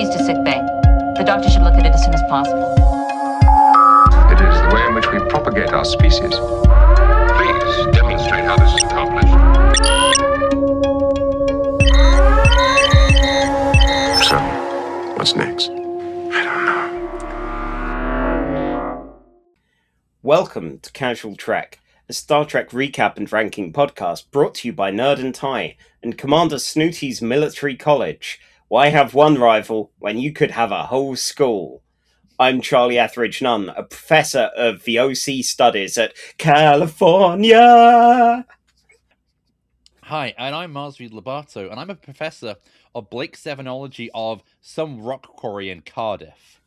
Proceeds to sick bay. The doctor should look at it as soon as possible. It is the way in which we propagate our species. Please demonstrate how this is accomplished. So, what's next? I don't know. Welcome to Casual Trek, a Star Trek recap and ranking podcast brought to you by Nerd and Tie and Commander Snooty's Military College. Why have one rival when you could have a whole school? I'm Charlie Etheridge Nunn, a professor of VOC studies at California. Hi, and I'm Marsreed Lobato, and I'm a professor of Blake Sevenology of some rock quarry in Cardiff.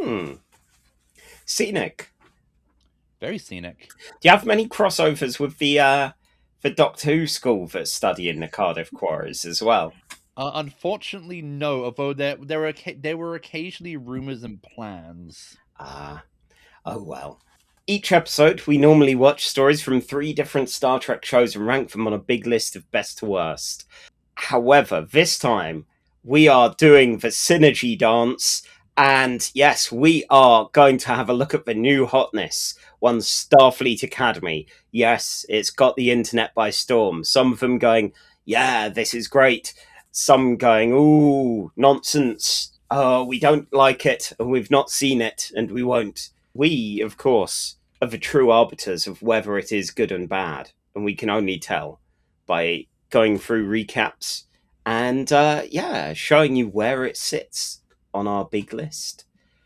Scenic. Very scenic. Do you have many crossovers with the Doctor Who school that study in the Cardiff quarries as well? Unfortunately, no, although there were occasionally rumours and plans. Oh well. Each episode, we normally watch stories from 3 different Star Trek shows and rank them on a big list of best to worst. However, this time, we are doing the synergy dance, and yes, we are going to have a look at the new hotness, one Starfleet Academy. Yes, it's got the internet by storm. Some of them going, yeah, this is great. Some going, ooh, nonsense. Oh, we don't like it, and we've not seen it, and we won't. We, of course, are the true arbiters of whether it is good and bad, and we can only tell by going through recaps and, showing you where it sits on our big list.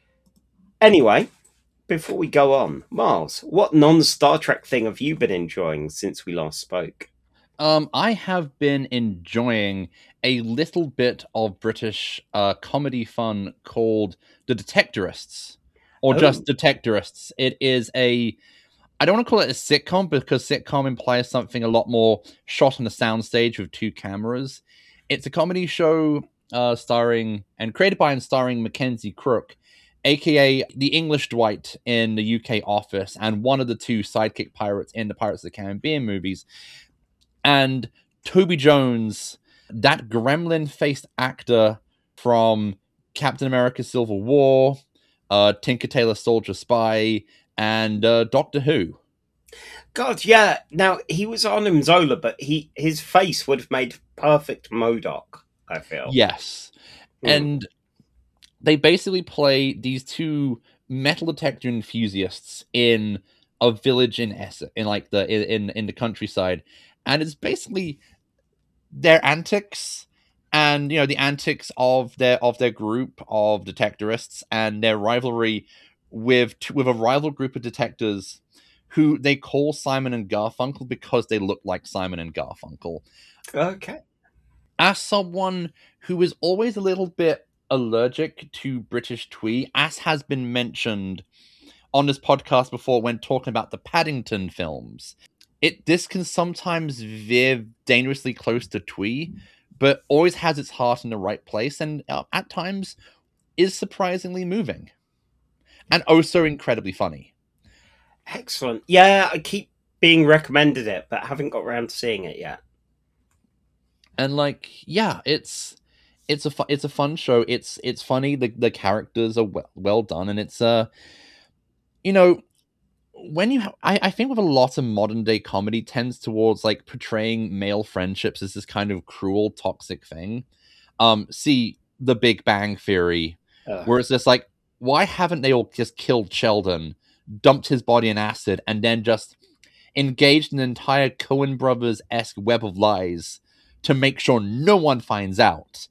Anyway, before we go on, Miles, what non-Star Trek thing have you been enjoying since we last spoke? I have been enjoying a little bit of British comedy fun called The Detectorists, or just Detectorists. It is I don't want to call it a sitcom because sitcom implies something a lot more shot on a soundstage with 2 cameras. It's a comedy show starring and created by and starring Mackenzie Crook, aka the English Dwight in the UK Office and one of the 2 sidekick pirates in the Pirates of the Caribbean movies. And Toby Jones, that gremlin-faced actor from Captain America Civil War, Tinker Tailor Soldier Spy, and Doctor Who. God, yeah. Now, he was Arnim Zola, but his face would have made perfect MODOK, I feel. Yes. And they basically play these 2 metal detector enthusiasts in a village in Essex, in the countryside. And it's basically their antics and, the antics of their group of detectorists and their rivalry with a rival group of detectives who they call Simon and Garfunkel because they look like Simon and Garfunkel. Okay. As someone who is always a little bit allergic to British twee, as has been mentioned on this podcast before when talking about the Paddington films, this can sometimes veer dangerously close to twee, but always has its heart in the right place, and at times is surprisingly moving, and also incredibly funny. Excellent. Yeah, I keep being recommended it, but haven't got around to seeing it yet. And it's a fun show. It's funny. The characters are well done, and it's I think with a lot of modern day comedy tends towards portraying male friendships as this kind of cruel, toxic thing. See The Big Bang Theory, where it's just why haven't they all just killed Sheldon, dumped his body in acid, and then just engaged in an entire Coen Brothers-esque web of lies to make sure no one finds out?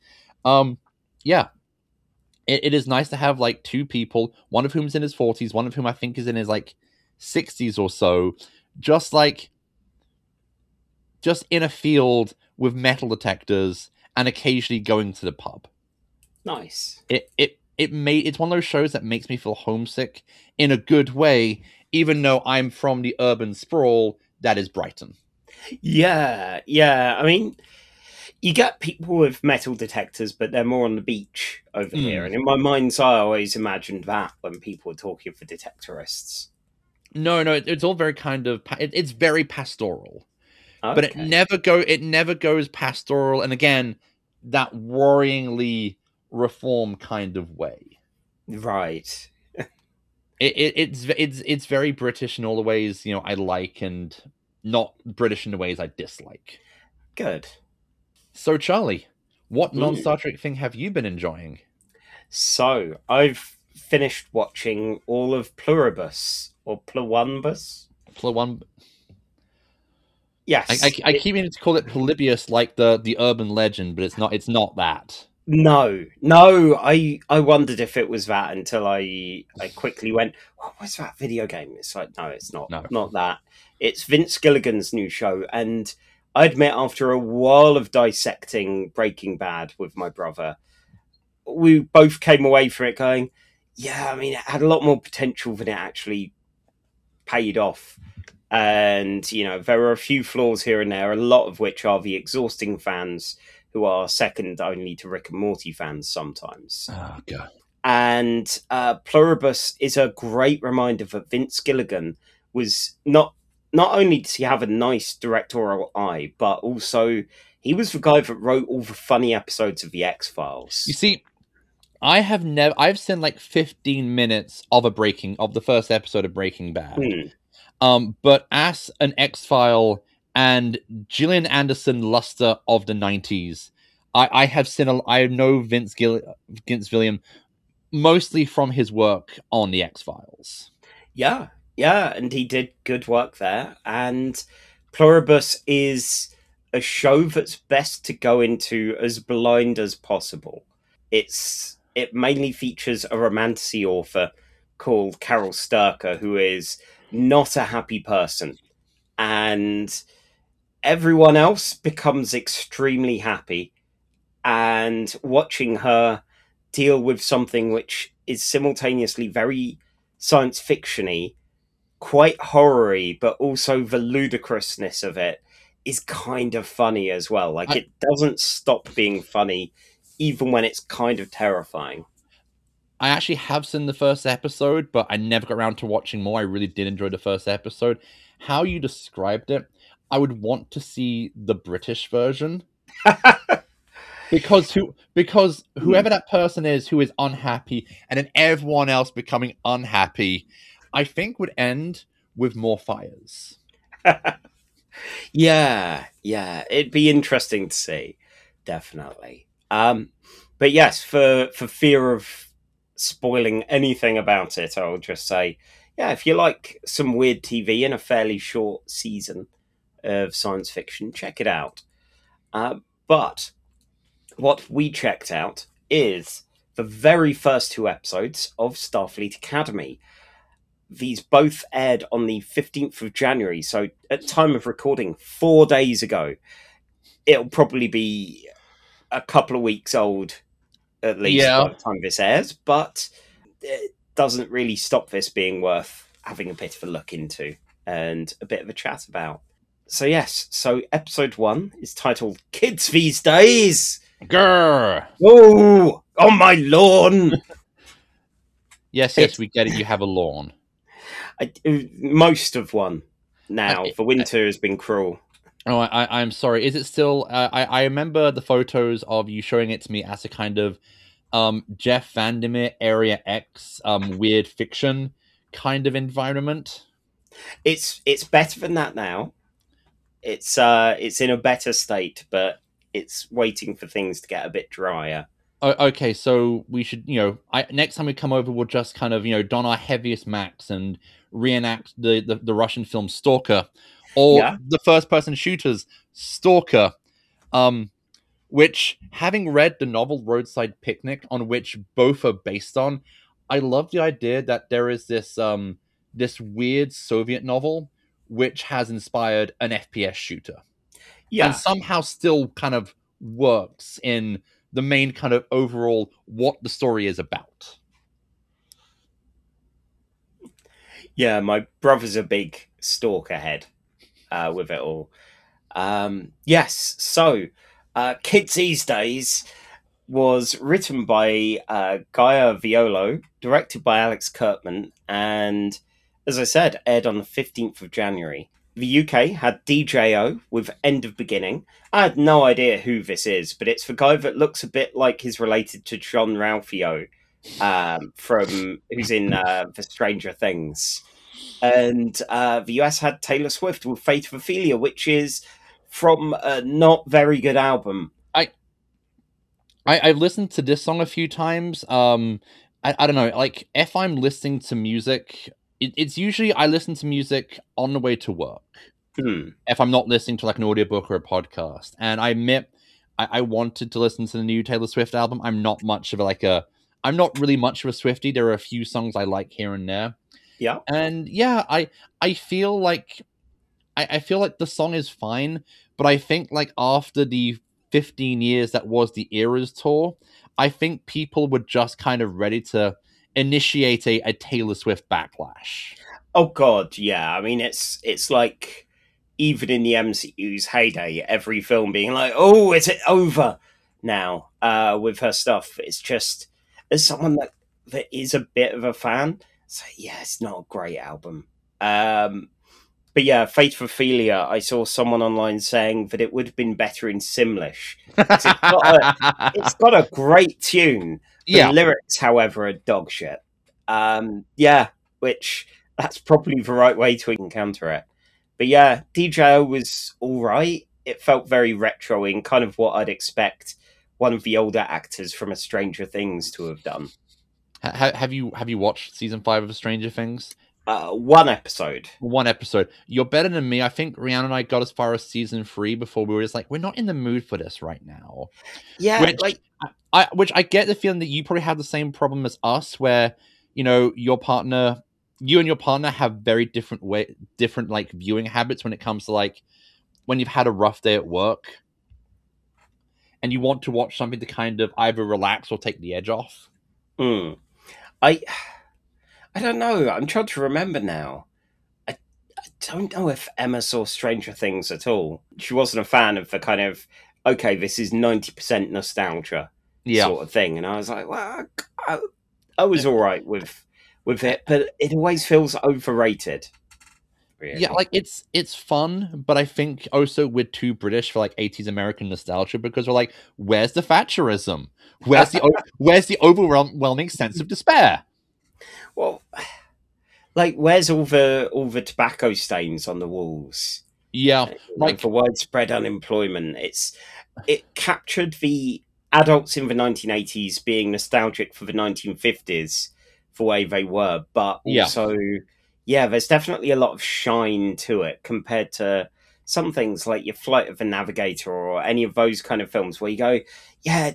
It is nice to have 2 people, one of whom's in his 40s, one of whom I think is in his 60s or so, just in a field with metal detectors and occasionally going to the pub. Nice. It's one of those shows that makes me feel homesick in a good way, even though I'm from the urban sprawl that is Brighton. Yeah. I mean, you get people with metal detectors, but they're more on the beach over here. And in my mind's eye, I always imagined that when people were talking for detectorists. No, it's all very kind of it's very pastoral, okay. But it never goes pastoral. And again, that worryingly reform kind of way. Right. It's very British in all the ways I like, and not British in the ways I dislike. Good. So, Charlie, what non-Star Trek thing have you been enjoying? So, I've finished watching all of Pluribus, or Pluribus. Yes. I keep meaning to call it Polybius, like the urban legend, but it's not. It's not that. No. I wondered if it was that until I quickly went, what was that video game? It's like, no, it's not. No. Not that. It's Vince Gilligan's new show, and I admit, after a while of dissecting Breaking Bad with my brother, we both came away from it going, yeah, I mean, it had a lot more potential than it actually paid off. And, there were a few flaws here and there, a lot of which are the exhausting fans who are second only to Rick and Morty fans sometimes. Oh, God. And Pluribus is a great reminder that Vince Gilligan was not only did he have a nice directorial eye, but also he was the guy that wrote all the funny episodes of The X-Files. You see, I've seen like 15 minutes of the first episode of Breaking Bad. But as an X-File and Gillian Anderson luster of the 90s, I know Vince Gilliam mostly from his work on the X-Files. Yeah, and he did good work there. And Pluribus is a show that's best to go into as blind as possible. It mainly features a romantasy author called Carol Sturcker, who is not a happy person, and everyone else becomes extremely happy, and watching her deal with something which is simultaneously very science fiction-y, quite horror-y, but also the ludicrousness of it is kind of funny as well. Like, it doesn't stop being funny even when it's kind of terrifying. I actually have seen the first episode, but I never got around to watching more. I really did enjoy the first episode. How you described it, I would want to see the British version. because whoever that person is who is unhappy, and then everyone else becoming unhappy, I think would end with more fires. Yeah, it'd be interesting to see, definitely. But yes, for fear of spoiling anything about it, I'll just say, yeah, if you like some weird TV in a fairly short season of science fiction, check it out. But what we checked out is the very first 2 episodes of Starfleet Academy. These both aired on the 15th of January, so at time of recording, 4 days ago. It'll probably be a couple of weeks old, at least, by the time this airs, but it doesn't really stop this being worth having a bit of a look into and a bit of a chat about. So yes, episode 1 is titled Kids These Days! Grr! Oh, on my lawn! Yes, we get it, you have a lawn. Most of one now. The winter has been cruel. Oh, I'm sorry. Is it still... I remember the photos of you showing it to me as a kind of Jeff Vandermeer Area X weird fiction kind of environment. It's better than that now. It's in a better state, but it's waiting for things to get a bit drier. Okay, so we should, next time we come over, we'll just kind of, don our heaviest Macs and reenact the Russian film Stalker, or the first-person shooters Stalker, which, having read the novel Roadside Picnic, on which both are based on, I love the idea that there is this weird Soviet novel which has inspired an FPS shooter. Yeah. And somehow still kind of works in the main kind of overall what the story is about. Yeah, my brother's a big Stalker head with it all. Yes, so Kids These Days was written by Gaia Violo, directed by Alex Kurtzman, and, as I said, aired on the 15th of January. the UK had DJO with End of Beginning. I had no idea who this is, but it's the guy that looks a bit like he's related to John Ralphio, from who's in the Stranger Things. And the US had Taylor Swift with Faith of Ophelia, which is from a not very good album. I've listened to this song a few times. I don't know, like if I'm listening to music, it's usually I listen to music on the way to work. If I'm not listening to like an audiobook or a podcast. And I admit I wanted to listen to the new Taylor Swift album. I'm not really much of a Swiftie. There are a few songs I like here and there. Yeah. And yeah, I feel like I feel like the song is fine, but I think like after the 15 years that was the Eras tour, I think people were just kind of ready to initiate a Taylor Swift backlash. Oh God, yeah. I mean, it's like even in the MCU's heyday, every film being like, "Oh, is it over now?" With her stuff, it's just as someone that is a bit of a fan, so yeah, it's not a great album. But yeah, Faith for Ophelia, I saw someone online saying that it would have been better in Simlish. It's got a great tune. The lyrics, however, are dog shit. Yeah, which that's probably the right way to encounter it. But yeah, DJO was all right. It felt very retro in kind of what I'd expect one of the older actors from A Stranger Things to have done. Have you watched season 5 of Stranger Things? One episode. You're better than me. I think Rhiannon and I got as far as season 3 before we were just like, we're not in the mood for this right now. Yeah, which I get the feeling that you probably have the same problem as us, where you and your partner have very different like viewing habits when it comes to like when you've had a rough day at work and you want to watch something to kind of either relax or take the edge off. I don't know. I'm trying to remember now. I don't know if Emma saw Stranger Things at all. She wasn't a fan of the kind of, okay, this is 90% nostalgia sort of thing. And I was like, well, I was all right with it, but it always feels overrated. Really. Yeah, like it's fun, but I think also we're too British for like 80s American nostalgia because we're like, where's the Thatcherism? Where's the overwhelming sense of despair? Well, like, where's all the tobacco stains on the walls? Yeah, like for widespread unemployment. It captured the adults in the 1980s being nostalgic for the 1950s, the way they were, but also, there's definitely a lot of shine to it compared to some things like your Flight of the Navigator or any of those kind of films where you go, yeah,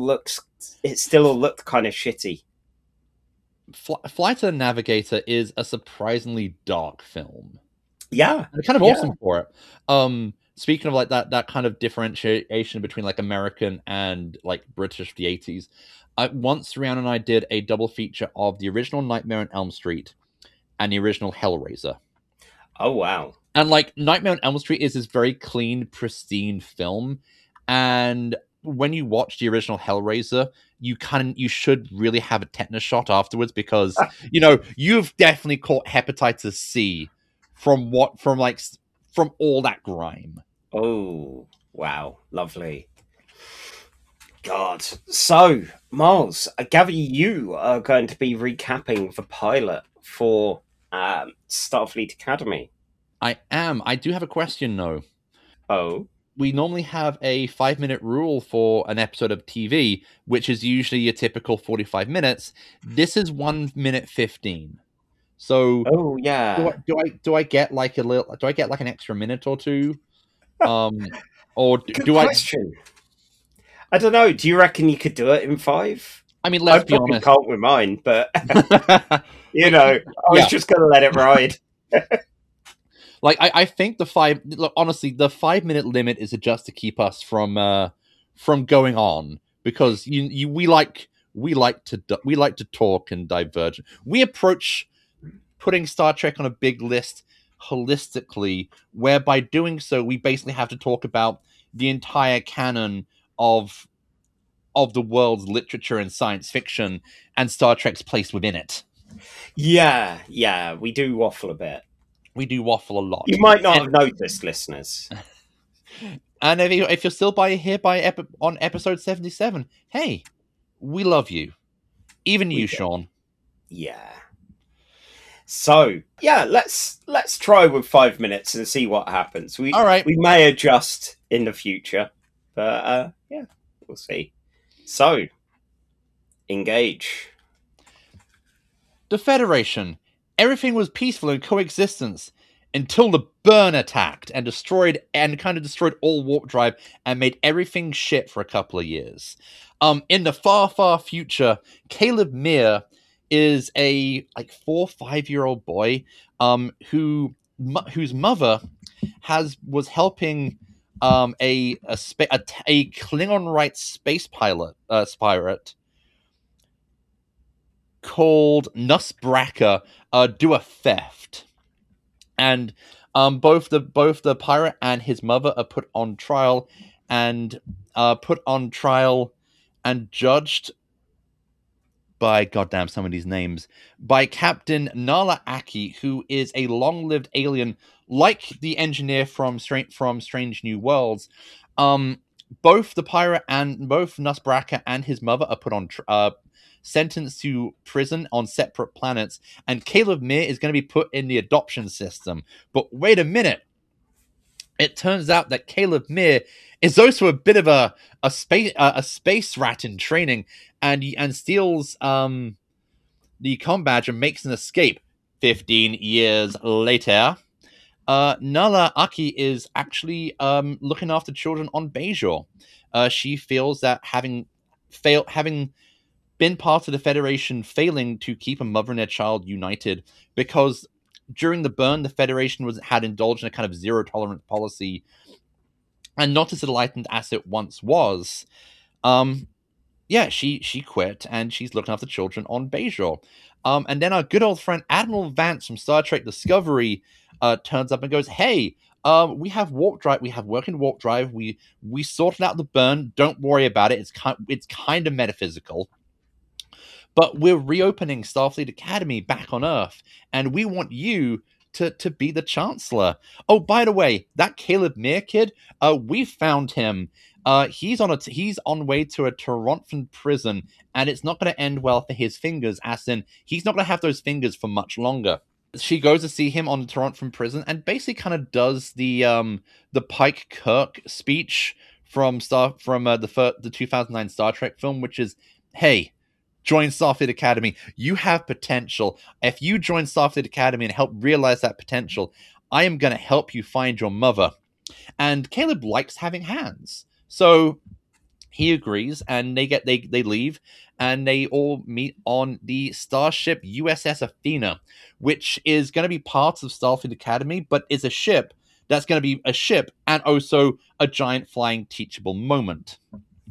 it still all looked kind of shitty. Flight of the Navigator is a surprisingly dark film. Yeah. And kind of awesome for it. Speaking of like that kind of differentiation between like American and like British, the 80s, once Rhiannon and I did a double feature of the original Nightmare on Elm Street and the original Hellraiser. Oh, wow. And like Nightmare on Elm Street is this very clean, pristine film. And when you watch the original Hellraiser, you should really have a tetanus shot afterwards because you've definitely caught hepatitis C from all that grime. Oh, wow, lovely. God. So, Miles, I gather you are going to be recapping the pilot for Starfleet Academy. I am. I do have a question though. Oh. We normally have a 5-minute rule for an episode of TV, which is usually a typical 45 minutes. This is 1 minute 15. So, oh yeah, do I get like an extra minute or two? Or Good do question. I don't know. Do you reckon you could do it in 5? I mean, let's be honest. I can't with mine, but I was just going to let it ride. Like I think the 5-minute limit is just to keep us from going on because we like to talk and diverge. We approach putting Star Trek on a big list holistically, where by doing so we basically have to talk about the entire canon of the world's literature and science fiction and Star Trek's place within it. Yeah, we do waffle a bit. We do waffle a lot. You might not have noticed, listeners. And if you're still on episode 77, hey, we love you. Even you, Sean. Yeah. So, yeah, let's try with 5 minutes and see what happens. All right. We may adjust in the future, but yeah, we'll see. So, engage. The Federation. Everything was peaceful in coexistence until the burn attacked and destroyed all warp drive and made everything shit for a couple of years. In the far, far future, Caleb Meir is a 4 or 5 year old boy whose mother was helping a Klingon right space pirate called Nusbraka do a theft, and both the pirate and his mother are put on trial and judged by goddamn some of these names by Captain Nala Aki, who is a long-lived alien like the engineer from Strange New Worlds. Both the pirate and both Nusbraka and his mother are put on sentenced to prison on separate planets, and Caleb Meir is going to be put in the adoption system. But wait a minute. It turns out that Caleb Meir is also a bit of a space rat in training, and steals the comm badge and makes an escape. 15 years later, Nala Aki is actually looking after children on Bajor. She feels that having been part of the Federation failing to keep a mother and their child united, because during the burn, the Federation had indulged in a kind of zero-tolerance policy, and not as enlightened as it once was. She quit, and she's looking after children on Bajor. And then our good old friend Admiral Vance from Star Trek Discovery turns up and goes, "Hey, we have warp drive. We have working warp drive. We sorted out the burn. Don't worry about it. It's kind of metaphysical. But we're reopening Starfleet Academy back on Earth, and we want you to be the Chancellor. Oh, by the way, that Caleb Meir kid, we found him. He's on way to a Toronto prison, and it's not going to end well for his fingers, as in he's not going to have those fingers for much longer." She goes to see him on Toronto prison and basically kind of does the Pike Kirk speech from the 2009 Star Trek film, which is, "Hey, join Starfleet Academy. You have potential. If you join Starfleet Academy and help realize that potential, I am going to help you find your mother." And Caleb likes having hands, so he agrees, and they leave, and they all meet on the starship USS Athena, which is going to be part of Starfleet Academy, but is a ship that's going to be a ship and also a giant flying teachable moment.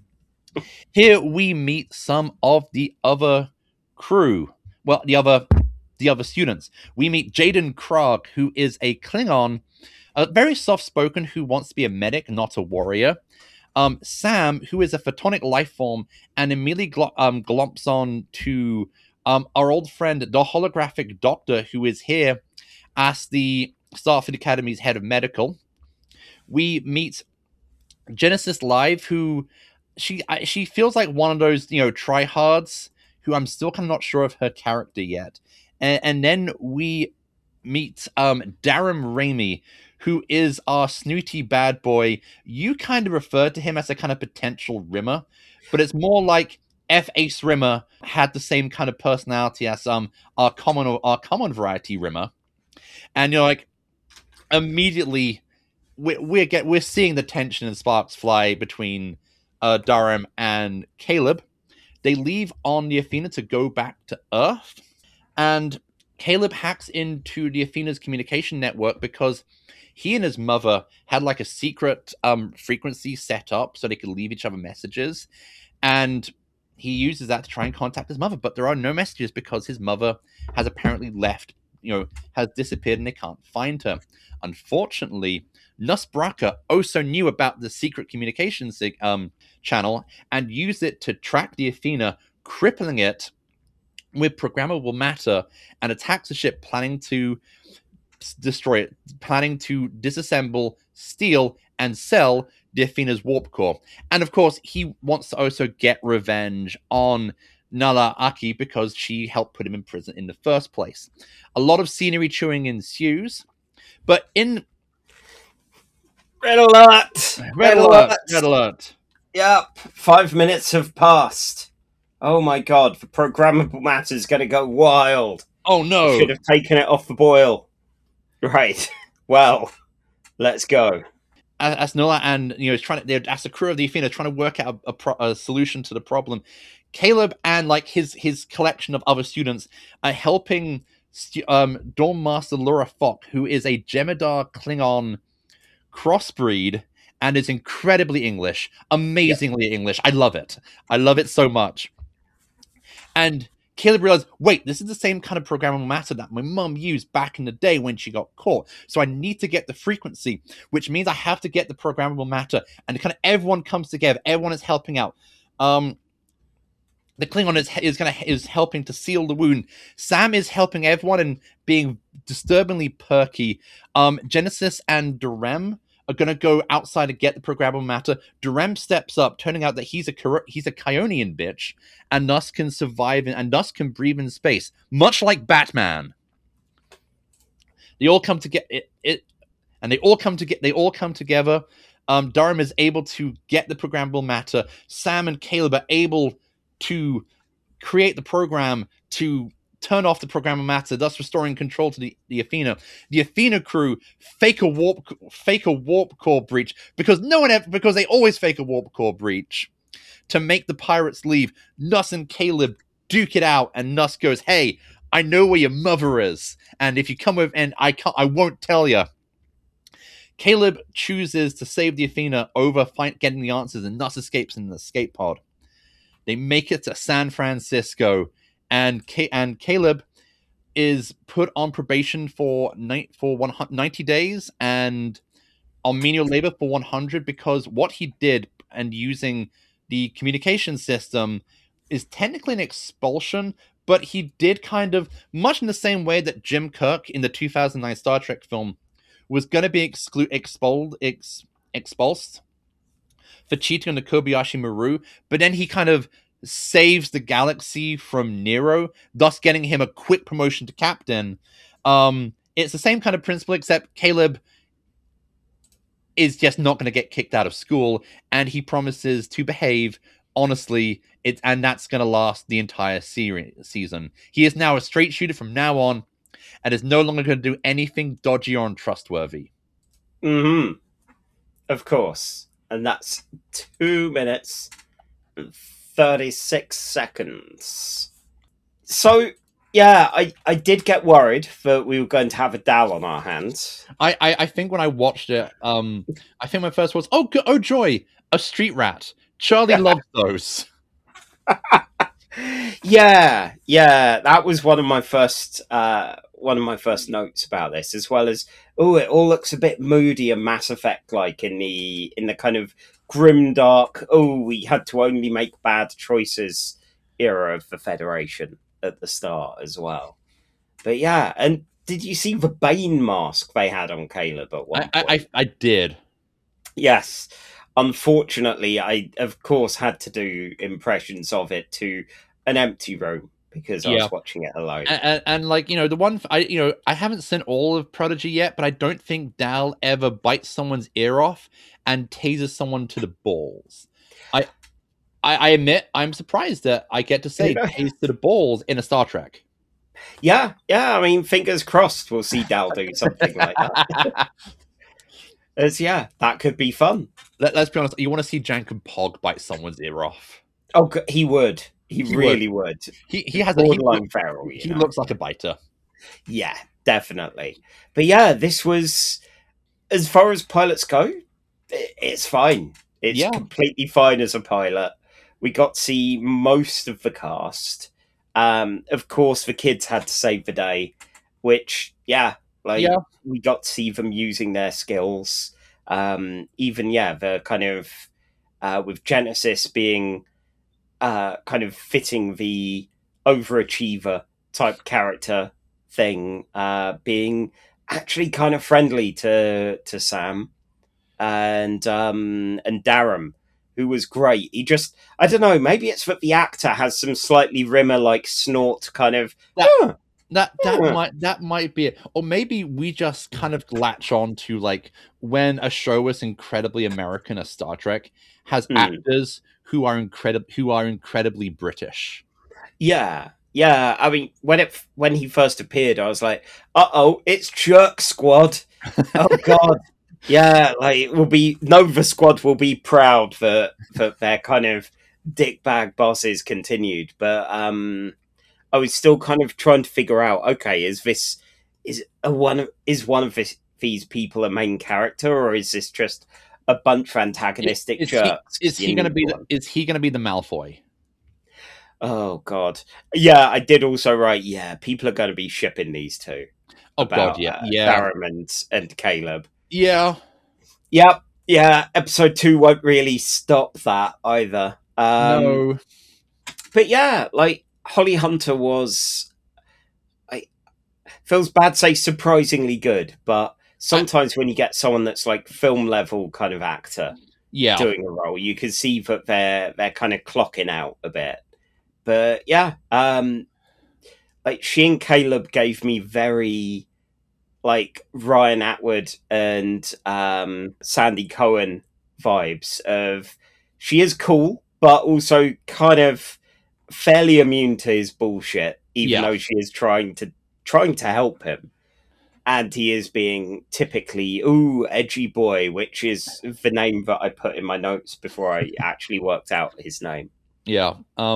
Here we meet some of the other crew. Well, the other students. We meet Jaden Krog, who is a Klingon, very soft-spoken, who wants to be a medic, not a warrior. Sam, who is a photonic life form, and immediately glomps on to our old friend, the holographic doctor, who is here as the Starfleet Academy's head of medical. We meet Genesis Live, who she feels like one of those, tryhards, who I'm still kind of not sure of her character yet. And then we meet Darren Ramey, who is our snooty bad boy. You kind of refer to him as a kind of potential Rimmer, but it's more like F. Ace Rimmer had the same kind of personality as our common variety Rimmer. And immediately we're seeing the tension and sparks fly between Durham and Caleb. They leave on the Athena to go back to Earth, and Caleb hacks into the Athena's communication network because he and his mother had like a secret frequency set up so they could leave each other messages, and he uses that to try and contact his mother, but there are no messages because his mother has apparently left, has disappeared, and they can't find her. Unfortunately, Nusbraka also knew about the secret communications channel and used it to track the Athena, crippling it with programmable matter, and attacks the ship, planning to destroy it, planning to disassemble, steal, and sell the Athena's warp core. And of course, he wants to also get revenge on Nala Aki because she helped put him in prison in the first place. A lot of scenery chewing ensues, but in Red alert! Red alert. Yep, 5 minutes have passed. Oh my god, the programmable matter's going to go wild. Oh no! Should have taken it off the boil. Right. Well, let's go. As Nola and as the crew of the Athena trying to work out a solution to the problem, Caleb and like his collection of other students are helping Dorm Master Laura Fock, who is a Jem'Hadar Klingon crossbreed and is incredibly English, amazingly English. I love it. I love it so much. And Caleb realized, wait, this is the same kind of programmable matter that my mum used back in the day when she got caught. So I need to get the frequency, which means I have to get the programmable matter. And kind of everyone comes together. Everyone is helping out. The Klingon is helping to seal the wound. Sam is helping everyone and being disturbingly perky. Genesis and Durem are going to go outside and get the programmable matter. Durem steps up, turning out that he's a Kionian bitch, and thus can survive and thus can breathe in space, much like Batman. They all come to get it, and they all come together. Durham is able to get the programmable matter. Sam and Caleb are able to create the program to turn off the programmable matter, thus restoring control to the Athena. The Athena crew fake a warp core breach because they always fake a warp core breach to make the pirates leave. Nuss and Caleb duke it out, and Nuss goes, "Hey, I know where your mother is, and if you come with, and I won't tell you." Caleb chooses to save the Athena over getting the answers, and Nuss escapes in the escape pod. They make it to San Francisco, and Caleb is put on probation for 90 days and on menial labor for 100 because what he did and using the communication system is technically an expulsion, but he did kind of, much in the same way that Jim Kirk in the 2009 Star Trek film was going to be expulsed for cheating on the Kobayashi Maru, but then he kind of saves the galaxy from Nero, thus getting him a quick promotion to captain. It's the same kind of principle, except Caleb is just not going to get kicked out of school, and he promises to behave honestly, and that's going to last the entire season. He is now a straight shooter from now on, and is no longer going to do anything dodgy or untrustworthy. Mm-hmm. Of course. And that's 2 minutes and 36 seconds. So, yeah, I did get worried that we were going to have a Dal on our hands. I think when I watched it, I think my first was, oh joy, a street rat. Charlie loves those. Yeah, that was one of my first notes about this, as well as it all looks a bit moody and Mass Effect like in the kind of grim dark. We had to only make bad choices era of the Federation at the start as well. But yeah, and did you see the Bane mask they had on Caleb at one point? I did. Yes. Unfortunately, I of course had to do impressions of it to an empty room because I was watching it alone. And like, the one I haven't seen all of Prodigy yet, but I don't think Dal ever bites someone's ear off and tases someone to the balls. I admit I'm surprised that I get to say tase to the balls in a Star Trek. Yeah. I mean, fingers crossed we'll see Dal do something like that. That could be fun. Let's be honest. You want to see Jankum Pog bite someone's ear off? Oh, he would. He really would. He has borderline feral. He looks like a biter. Yeah, definitely. But yeah, this was, as far as pilots go, it's fine. It's completely fine as a pilot. We got to see most of the cast. Of course, the kids had to save the day, which we got to see them using their skills. The kind of with Genesis being kind of fitting the overachiever type character thing, being actually kind of friendly to Sam and Darren, who was great. He just, I don't know, maybe it's that the actor has some slightly Rimmer like snort kind of. That might be it, or maybe we just kind of latch on to like when a show is incredibly American, as Star Trek has actors who are incredibly British. Yeah. I mean, when he first appeared, I was like, "Uh-oh, it's Jerk Squad." Oh God. Yeah, like it will be Nova Squad will be proud that their kind of dickbag bosses continued, but I was still kind of trying to figure out. Okay, is one of these people a main character, or is this just a bunch of antagonistic jerks? Is he going to be the Malfoy? Oh God, yeah, I did also write. Yeah, people are going to be shipping these two. Oh God, yeah, Darren and Caleb. Yeah. Yep. Yeah. Episode 2 won't really stop that either. No. But yeah, like Holly Hunter was. Feels bad to say surprisingly good, but sometimes when you get someone that's like film level kind of actor doing a role, you can see that they're kind of clocking out a bit. But yeah, like she and Caleb gave me very like Ryan Atwood and Sandy Cohen vibes of she is cool, but also kind of fairly immune to his bullshit, even though she is trying to help him. And he is being typically, edgy boy, which is the name that I put in my notes before I actually worked out his name. Yeah.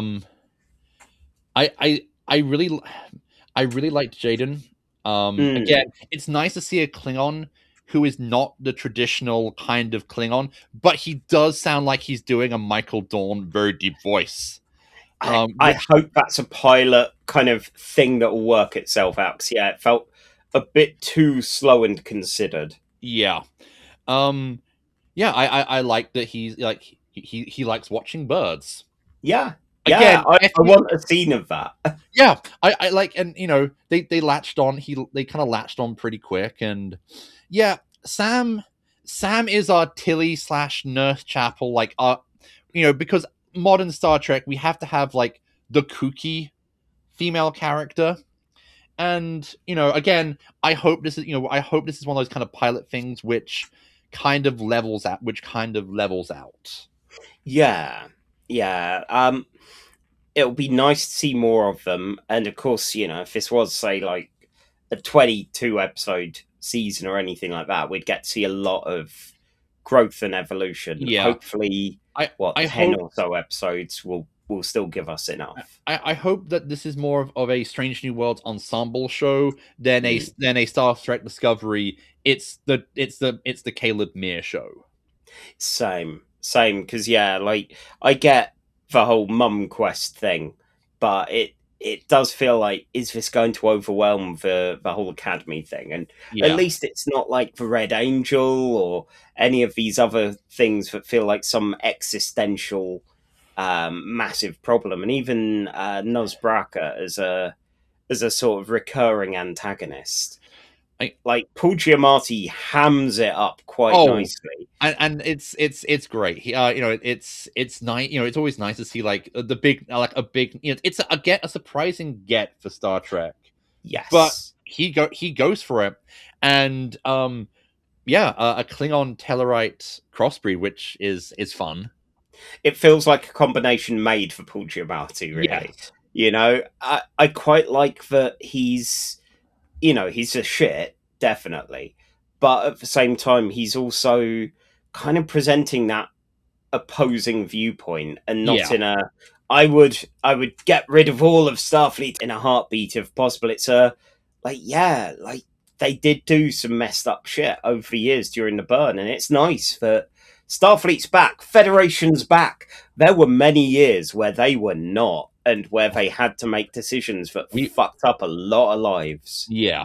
I really liked Jaden. Again, it's nice to see a Klingon who is not the traditional kind of Klingon, but he does sound like he's doing a Michael Dorn very deep voice. I hope that's a pilot kind of thing that will work itself out. 'Cause, yeah, it felt a bit too slow and considered. Yeah. I like that he's like he likes watching birds. Yeah. Again, I want a scene of that. Yeah, I like, and you know, they latched on. They kind of latched on pretty quick, and yeah, Sam is our Tilly / Nurse Chapel, like you know, because modern Star Trek we have to have like the kooky female character, and you know, again, I hope this is one of those kind of pilot things which kind of levels out. Yeah. It'll be nice to see more of them. And of course, you know, if this was, say, like a 22 episode season or anything like that, we'd get to see a lot of growth and evolution. Yeah. Hopefully, 10 or so episodes will still give us enough. I hope that this is more of a Strange New Worlds ensemble show than a Star Trek Discovery. It's the Caleb Meir show. Same, because yeah, like I get the whole mum quest thing, but it does feel like, is this going to overwhelm the whole academy thing? And at least it's not like the Red Angel or any of these other things that feel like some existential massive problem. And even Nosbraka as a sort of recurring antagonist. Like Paul Giamatti hams it up quite nicely, and it's great. He, you know, it's nice. You know, it's always nice to see like the big, like a big. You know, it's a surprising get for Star Trek. Yes, but he goes for it, and a Klingon Tellarite crossbreed, which is fun. It feels like a combination made for Paul Giamatti, really. Yes. You know, I quite like that he's. You know, he's a shit, definitely. But at the same time, he's also kind of presenting that opposing viewpoint and not in a, I would get rid of all of Starfleet in a heartbeat if possible. It's like they did do some messed up shit over the years during the burn. And it's nice that Starfleet's back, Federation's back. There were many years where they were not. And where they had to make decisions that fucked up a lot of lives. Yeah.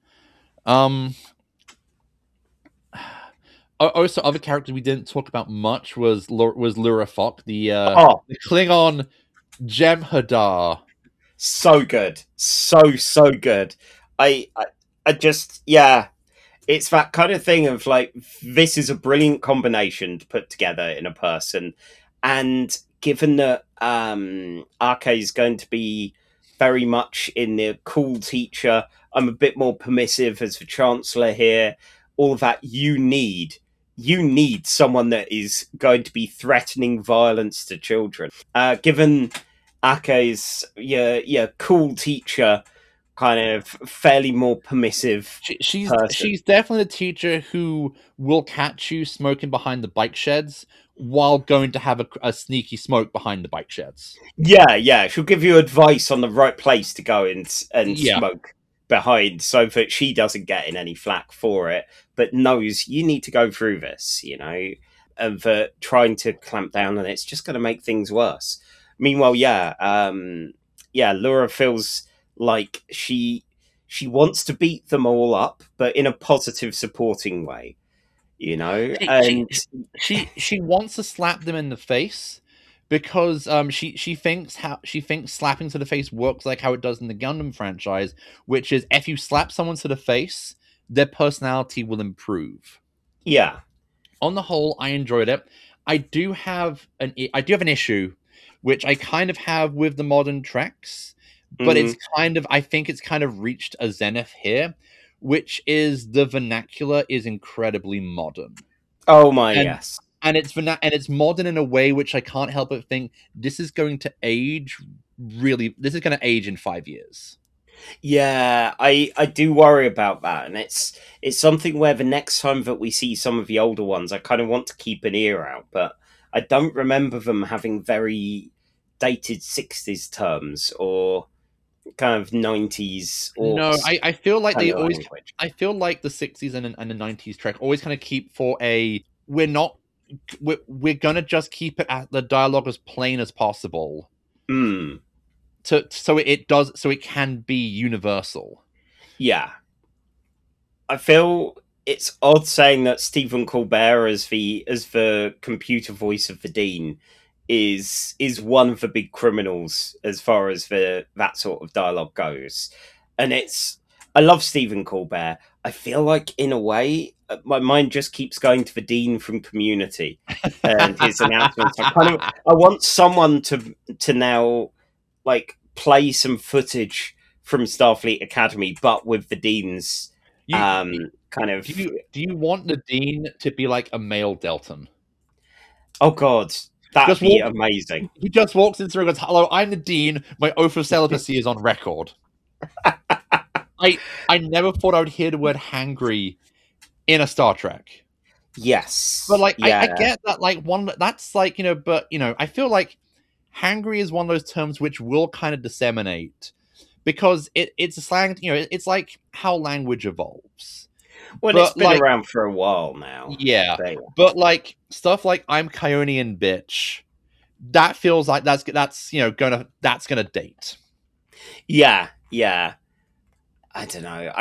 Also, other characters we didn't talk about much was Lyra Fock, the Klingon Jem'Hadar. So good, so good. I I just, yeah, it's that kind of thing of like, this is a brilliant combination to put together in a person. And given that Arke is going to be very much in the cool teacher, I'm a bit more permissive as the Chancellor here, all of that you need someone that is going to be threatening violence to children. Given Ake's cool teacher, kind of fairly more permissive. She's definitely the teacher who will catch you smoking behind the bike sheds while going to have a sneaky smoke behind the bike sheds. Yeah, she'll give you advice on the right place to go and smoke behind, so that she doesn't get in any flack for it, but knows you need to go through this, and for trying to clamp down on it's just going to make things worse. Meanwhile, Laura feels like she wants to beat them all up, but in a positive, supporting way, and she wants to slap them in the face because she thinks slapping to the face works like how it does in the Gundam franchise, which is if you slap someone to the face, their personality will improve. Yeah. On the whole, I enjoyed it. I do have an issue, which I kind of have with the modern Treks, but I think it's kind of reached a zenith here, which is the vernacular is incredibly modern. Oh my, yes. And it's modern in a way which I can't help but think this is going to age in 5 years. Yeah, I do worry about that, and it's something where the next time that we see some of the older ones, I kind of want to keep an ear out, but I don't remember them having very dated 60s terms or kind of 90s. Or no, I feel like they always. Language. I feel like the 60s and the 90s Trek always kind of keep for a we're gonna just keep it at the dialogue as plain as possible. So it can be universal. Yeah. I feel it's odd saying that Stephen Colbert as the computer voice of the Dean is one of the big criminals as far as that sort of dialogue goes. And I love Stephen Colbert. I feel like in a way my mind just keeps going to the Dean from Community and his announcements. I want someone to now like play some footage from Starfleet Academy, but with the Dean's kind of. Do you want the Dean to be like a male Delton? Oh God, that'd be amazing. He just walks in through and goes, "Hello, I'm the Dean. My oath of celibacy is on record." I never thought I would hear the word hangry in a Star Trek. Yes, but like I get that that's like but I feel like hangry is one of those terms which will kind of disseminate because it's a slang. It's like how language evolves. Well, it's been around for a while now. Yeah, but like stuff like "I'm Kionian bitch," that feels like that's gonna date. Yeah. I don't know.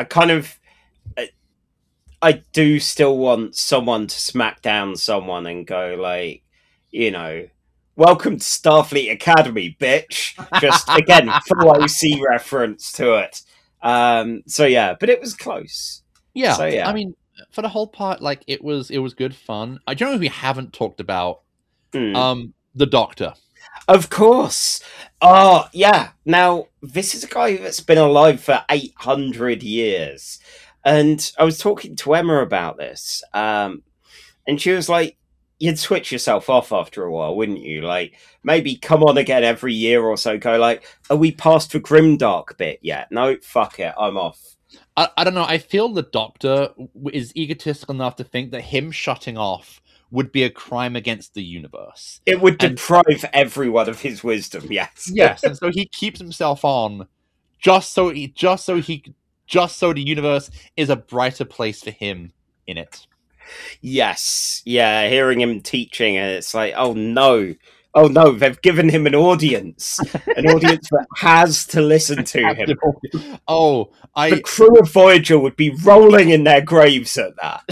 I do still want someone to smack down someone and go like, welcome to Starfleet Academy, bitch. Just again, full OC reference to it. So yeah, but it was close. Yeah. So, yeah. I mean, for the whole part, like it was good fun. I don't know if we haven't talked about the Doctor. Of course. Oh, yeah. Now, this is a guy that's been alive for 800 years. And I was talking to Emma about this. And she was like, you'd switch yourself off after a while, wouldn't you? Like, maybe come on again every year or so. Go like, are we past the grimdark bit yet? No, fuck it. I'm off. I don't know. I feel the Doctor is egotistical enough to think that him shutting off would be a crime against the universe. It would deprive everyone of his wisdom. Yes. Yes, and so he keeps himself on just so the universe is a brighter place for him in it. Yes. Yeah, hearing him teaching and it's like, oh no, they've given him an audience that has to listen to him. The crew of Voyager would be rolling in their graves at that.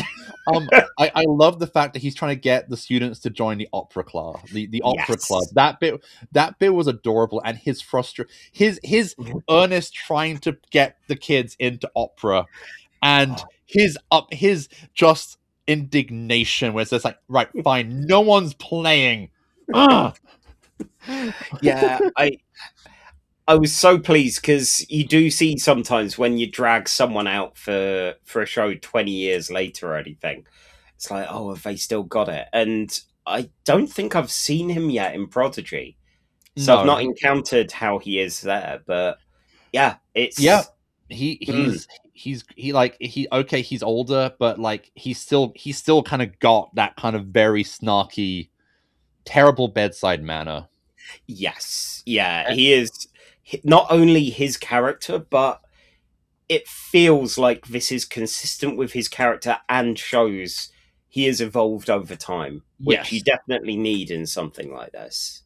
I love the fact that he's trying to get the students to join the opera club, the opera Yes. club. That bit was adorable, and his his earnest trying to get the kids into opera, and his just indignation where it's just like, right, fine, no one's playing. Ugh. Yeah, I was so pleased because you do see sometimes when you drag someone out for a show 20 years later or anything, it's like, oh, have they still got it? And I don't think I've seen him yet in Prodigy, so I've No. not encountered how he is there. But yeah, it's he's okay, he's older, but like he's still kind of got that kind of very snarky, terrible bedside manner. yes, yeah, he is not only his character, but it feels like this is consistent with his character and shows he has evolved over time, which Yes. you definitely need in something like this.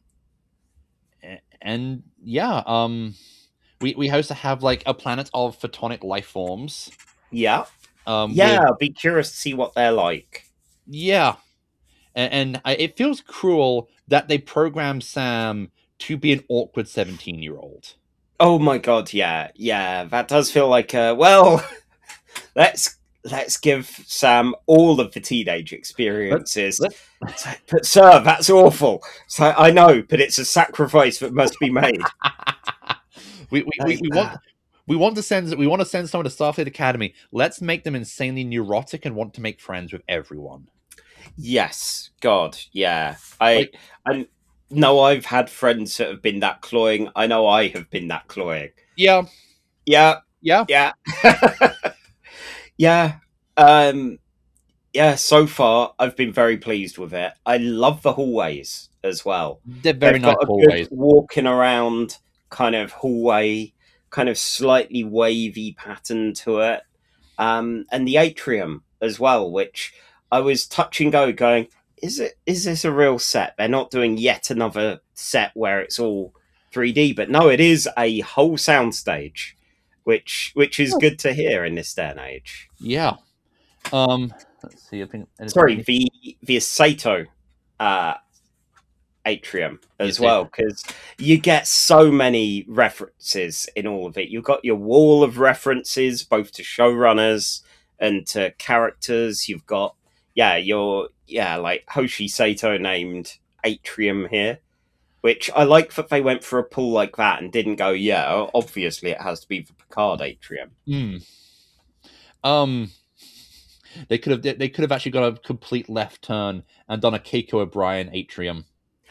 And yeah, we also have like a planet of photonic life forms. Yeah, Yeah, I'll be curious to see what they're like. yeah, it feels cruel that they program Sam to be an awkward 17-year-old. Oh my god, yeah, that does feel like well, let's give Sam all of the teenage experiences. But sir, that's awful. So I know, but it's a sacrifice that must be made. we want to send someone to Starfleet Academy. Let's make them insanely neurotic and want to make friends with everyone. Yes, God, yeah. I know I've had friends that have been that cloying. I know I have been that cloying. Yeah. Yeah. Yeah. So far I've been very pleased with it. I love the hallways as well. They're very They've nice got a hallways. good walking around kind of hallway, kind of slightly wavy pattern to it. And the atrium as well, which I was touch and go going, is this a real set? They're not doing yet another set where it's all 3D, but no, it is a whole soundstage, which is good to hear in this day and age. Yeah. Let's see. I think Sorry, the Sato atrium as well, because you get so many references in all of it. You've got your wall of references both to showrunners and to characters. You've got like Hoshi Sato named atrium here, which I like that they went for a pull like that and didn't go, obviously it has to be the Picard atrium. They could have actually got a complete left turn and done a Keiko O'Brien atrium.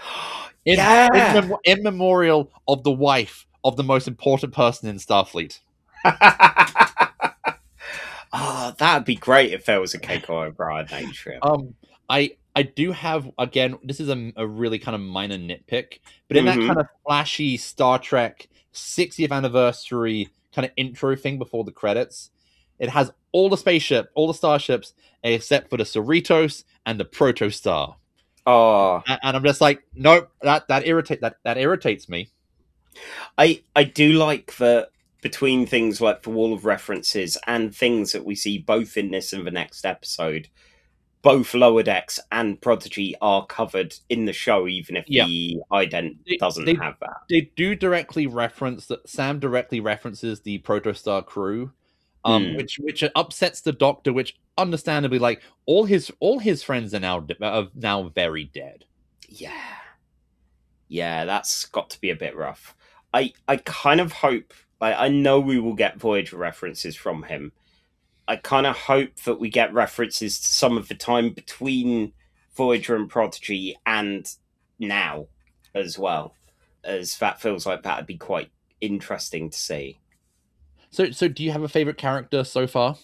In memorial of the wife of the most important person in Starfleet. That'd be great if there was a Keiko O'Brien atrium. I do have, again, this is a really kind of minor nitpick, but in that kind of flashy Star Trek 60th anniversary kind of intro thing before the credits, it has all the starships, except for the Cerritos and the Protostar. Oh, and I'm just like, nope, that irritates me. I do like that between things like the wall of references and things that we see both in this and the next episode, both Lower Decks and Prodigy are covered in the show, even if the ident doesn't have that. They do directly reference that. Sam directly references the Protostar crew, which upsets the Doctor. Which, understandably, like all his friends are now very dead. Yeah, that's got to be a bit rough. I kind of hope. Like, I know we will get Voyager references from him. I kind of hope that we get references to some of the time between Voyager and Prodigy and now as well, as that feels like that would be quite interesting to see. So do you have a favorite character so far?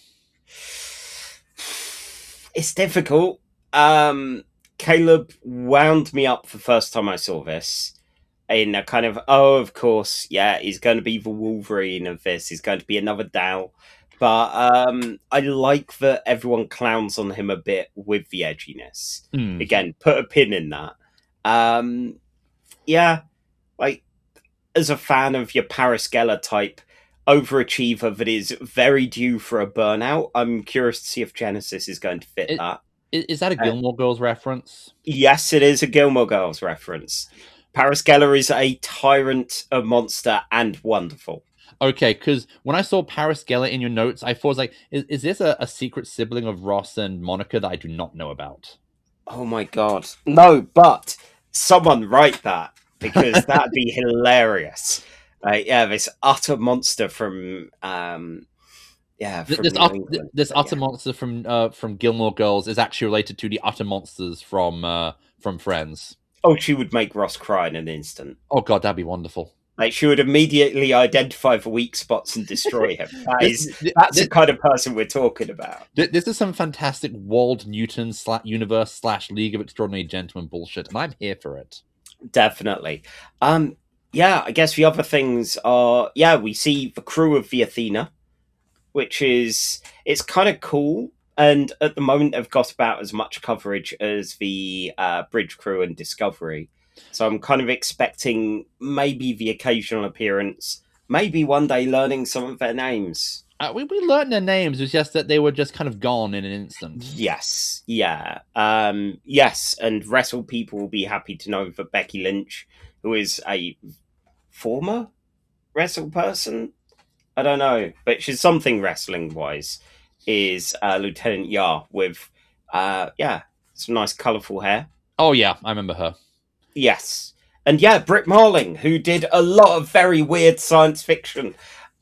It's difficult. Caleb wound me up the first time I saw this in a kind of, of course, he's going to be the Wolverine of this. He's going to be another Dal. But I like that everyone clowns on him a bit with the edginess. Again, put a pin in that. Like, as a fan of your Paris Geller type, overachiever that is very due for a burnout. I'm curious to see if Genesis is going to fit It- that. Is that a Gilmore Girls reference? Yes, it is a Gilmore Girls reference. Paris Geller is a tyrant, a monster, and wonderful. Okay, because when I saw Paris Geller in your notes, I thought, I was like, is this a secret sibling of Ross and Monica that I do not know about? Oh my god. No, but someone write that, because that'd be hilarious. Yeah, this utter monster from from This New England. this But utter yeah. monster from Gilmore Girls is actually related to the utter monsters from Friends. Oh, she would make Ross cry in an instant. Oh god, that'd be wonderful. Like, she would immediately identify the weak spots and destroy him. That's the kind of person we're talking about. This is some fantastic Wald Newton universe / League of Extraordinary Gentlemen bullshit, and I'm here for it. Definitely. Yeah, I guess the other things are, we see the crew of the Athena, which is, it's kind of cool. And at the moment, they've got about as much coverage as the Bridge crew and Discovery. So I'm kind of expecting maybe the occasional appearance, maybe one day learning some of their names. We learned their names. It's just that they were just kind of gone in an instant. Yes, yeah. Yes, and Wrestle people will be happy to know that Becky Lynch, who is a former wrestle person, I don't know, but she's something wrestling-wise, is Lieutenant Yar with, some nice colourful hair. Oh yeah, I remember her. Yes. And yeah, Britt Marling, who did a lot of very weird science fiction,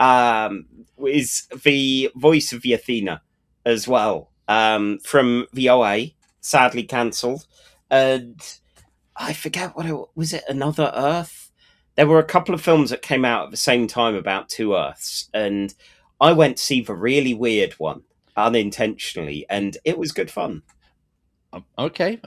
is the voice of the Athena as well, from the OA, sadly cancelled. And I forget was it Another Earth? There were a couple of films that came out at the same time about two Earths, and I went to see the really weird one unintentionally, and it was good fun. Okay.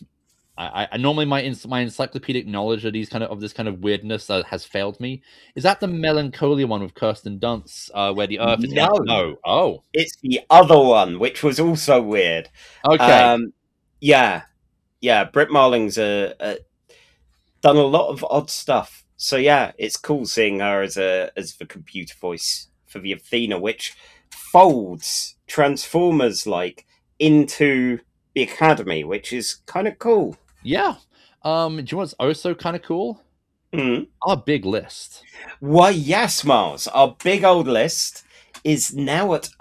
I normally my encyclopedic knowledge of this kind of weirdness has failed me. Is that the Melancholia one with Kirsten Dunst, where the Earth is No. Oh, It's the other one, which was also weird. okay. Yeah. Britt Marling's done a lot of odd stuff. So yeah, it's cool seeing her as the computer voice for the Athena, which folds Transformers like into the Academy, which is kind of cool. Yeah. Do you know what's also kind of cool? Mm. Our big list. Why, yes, Miles. Our big old list is now at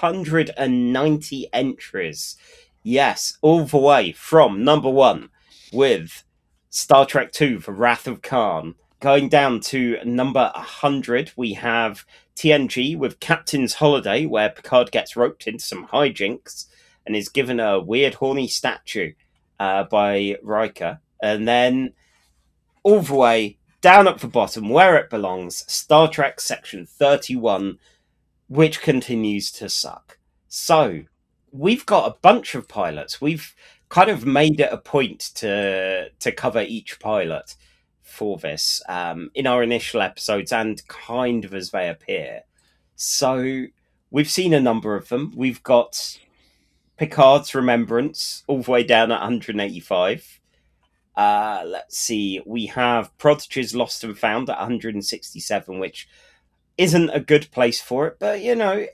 190 entries. Yes, all the way from number 1 with Star Trek II, The Wrath of Khan. Going down to number 100, we have TNG with Captain's Holiday, where Picard gets roped into some hijinks and is given a weird horny statue by Riker. And then all the way down at the bottom, where it belongs, Star Trek Section 31, which continues to suck. So, we've got a bunch of pilots. We've kind of made it a point to cover each pilot for this in our initial episodes and kind of as they appear. So, we've seen a number of them. We've got Picard's Remembrance, all the way down at 185. Let's see. We have Prodigy's Lost and Found at 167, which isn't a good place for it, but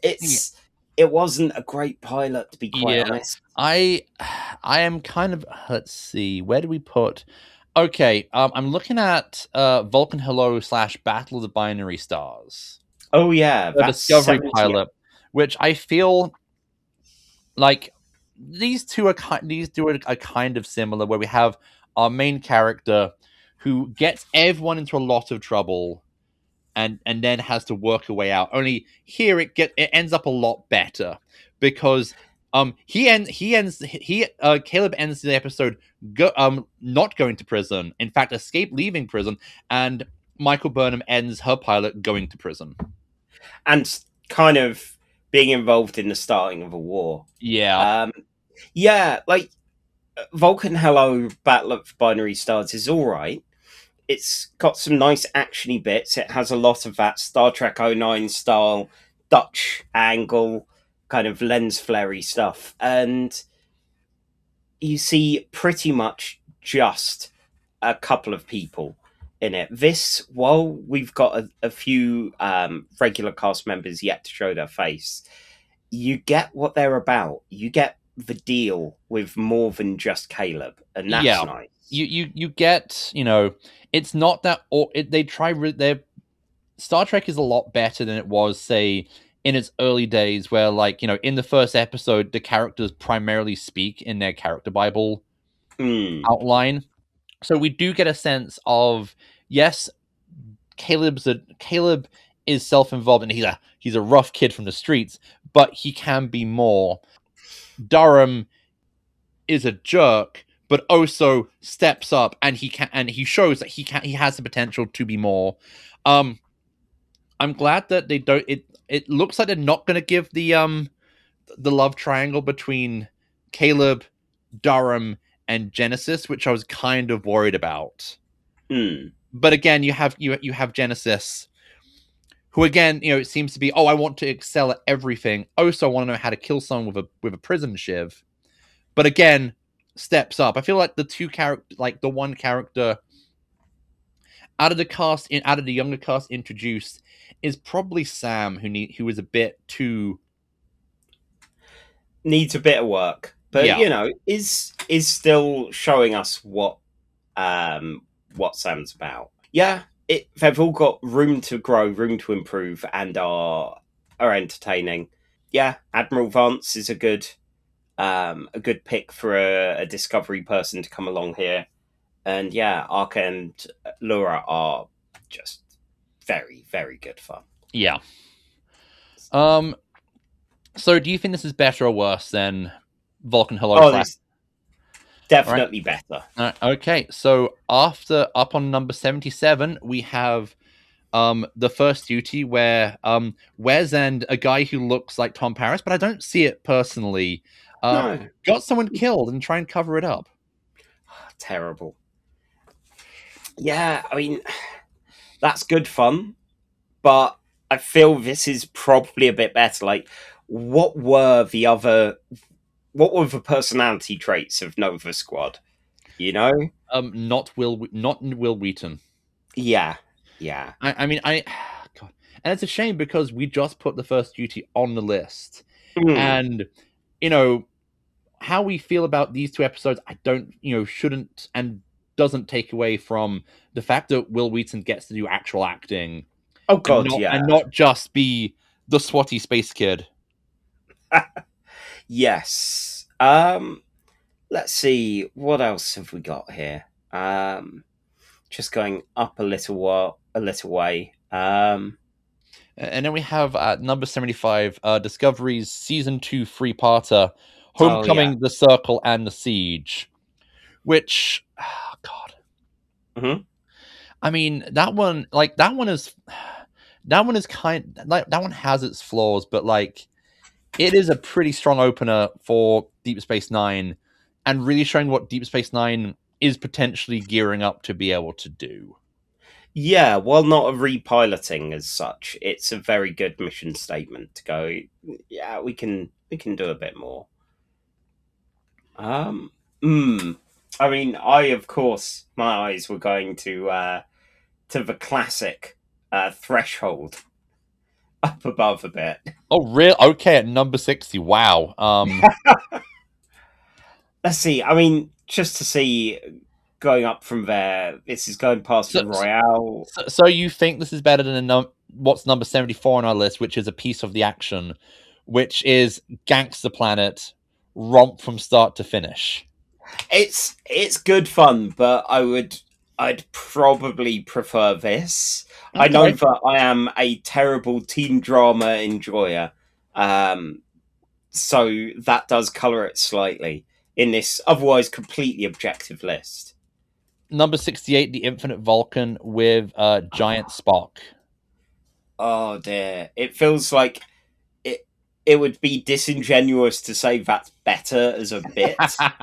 it wasn't a great pilot, to be quite honest. I am kind of, let's see, where do we put? Okay, I'm looking at Vulcan Hello / Battle of the Binary Stars. Oh yeah, the Discovery pilot, which I feel like these two are kind of similar, where we have our main character who gets everyone into a lot of trouble and then has to work her way out. Only here it ends up a lot better, because Caleb ends the episode not going to prison, in fact leaving prison, and Michael Burnham ends her pilot going to prison and kind of being involved in the starting of a war. Like Vulcan Hello Battle of Binary Stars is all right. It's got some nice actiony bits. It has a lot of that Star Trek 09 style Dutch angle, kind of lens flare-y stuff. And you see pretty much just a couple of people in it. This, while we've got a few regular cast members yet to show their face, you get what they're about. You get the deal with more than just Caleb, and that's nice. You get, it's not that, or they try. Their Star Trek is a lot better than it was, say, in its early days, where, like, in the first episode, the characters primarily speak in their character Bible outline. So we do get a sense of, yes, Caleb is self-involved and he's a rough kid from the streets, but he can be more. Durham is a jerk, but also steps up and he shows that he has the potential to be more. I'm glad that they don't. It looks like they're not going to give the love triangle between Caleb, Durham, and Genesis, which I was kind of worried about. But again, you have Genesis, who again, it seems to be, I want to excel at everything. Also, I want to know how to kill someone with a prison shiv. But again, steps up. I feel like the one character out of the younger cast introduced is probably Sam, who is a bit too needs a bit of work, but is still showing us what Sam's about. Yeah, they've all got room to grow, room to improve, and are entertaining. Yeah, Admiral Vance is a good pick for a Discovery person to come along here, and yeah, Arca and Laura are just very, very good fun. Yeah. So do you think this is better or worse than Vulcan Hello Class? Definitely better. Okay, so up on number 77, we have the First Duty, where Wes and a guy who looks like Tom Paris, but I don't see it personally, got someone killed and try and cover it up. Terrible. Yeah, I mean, that's good fun, but I feel this is probably a bit better. Like, what were the personality traits of Nova Squad? Not Will Wheaton. Yeah. I mean, God, and it's a shame because we just put the First Duty on the list, and how we feel about these two episodes, I don't, shouldn't and doesn't take away from the fact that Will Wheaton gets to do actual acting. Oh God, and not just be the swotty space kid. Yes. Let's see, what else have we got here? Just going up a little way. And then we have number 75, Discovery's season 2 free-parter, Homecoming, The Circle, and The Siege. Which, God. Mm-hmm. I mean, that one has its flaws, but like, it is a pretty strong opener for Deep Space Nine, and really showing what Deep Space Nine is potentially gearing up to be able to do. Yeah, while not a repiloting as such, it's a very good mission statement to go, yeah, we can do a bit more. I mean, of course, my eyes were going to the classic Threshold up above a bit. Oh, really? Okay, at number 60. Wow. Let's see. I mean, just to see, going up from there, this is going past the Royale. So you think this is better than what's number 74 on our list, which is a piece of the action, which is Gangster Planet, romp from start to finish? It's good fun, but I'd probably prefer this. Okay. I know that I am a terrible teen drama enjoyer, so that does colour it slightly in this otherwise completely objective list. Number 68, The Infinite Vulcan with Giant Spock. Oh dear. It feels like it would be disingenuous to say that's better as a bit.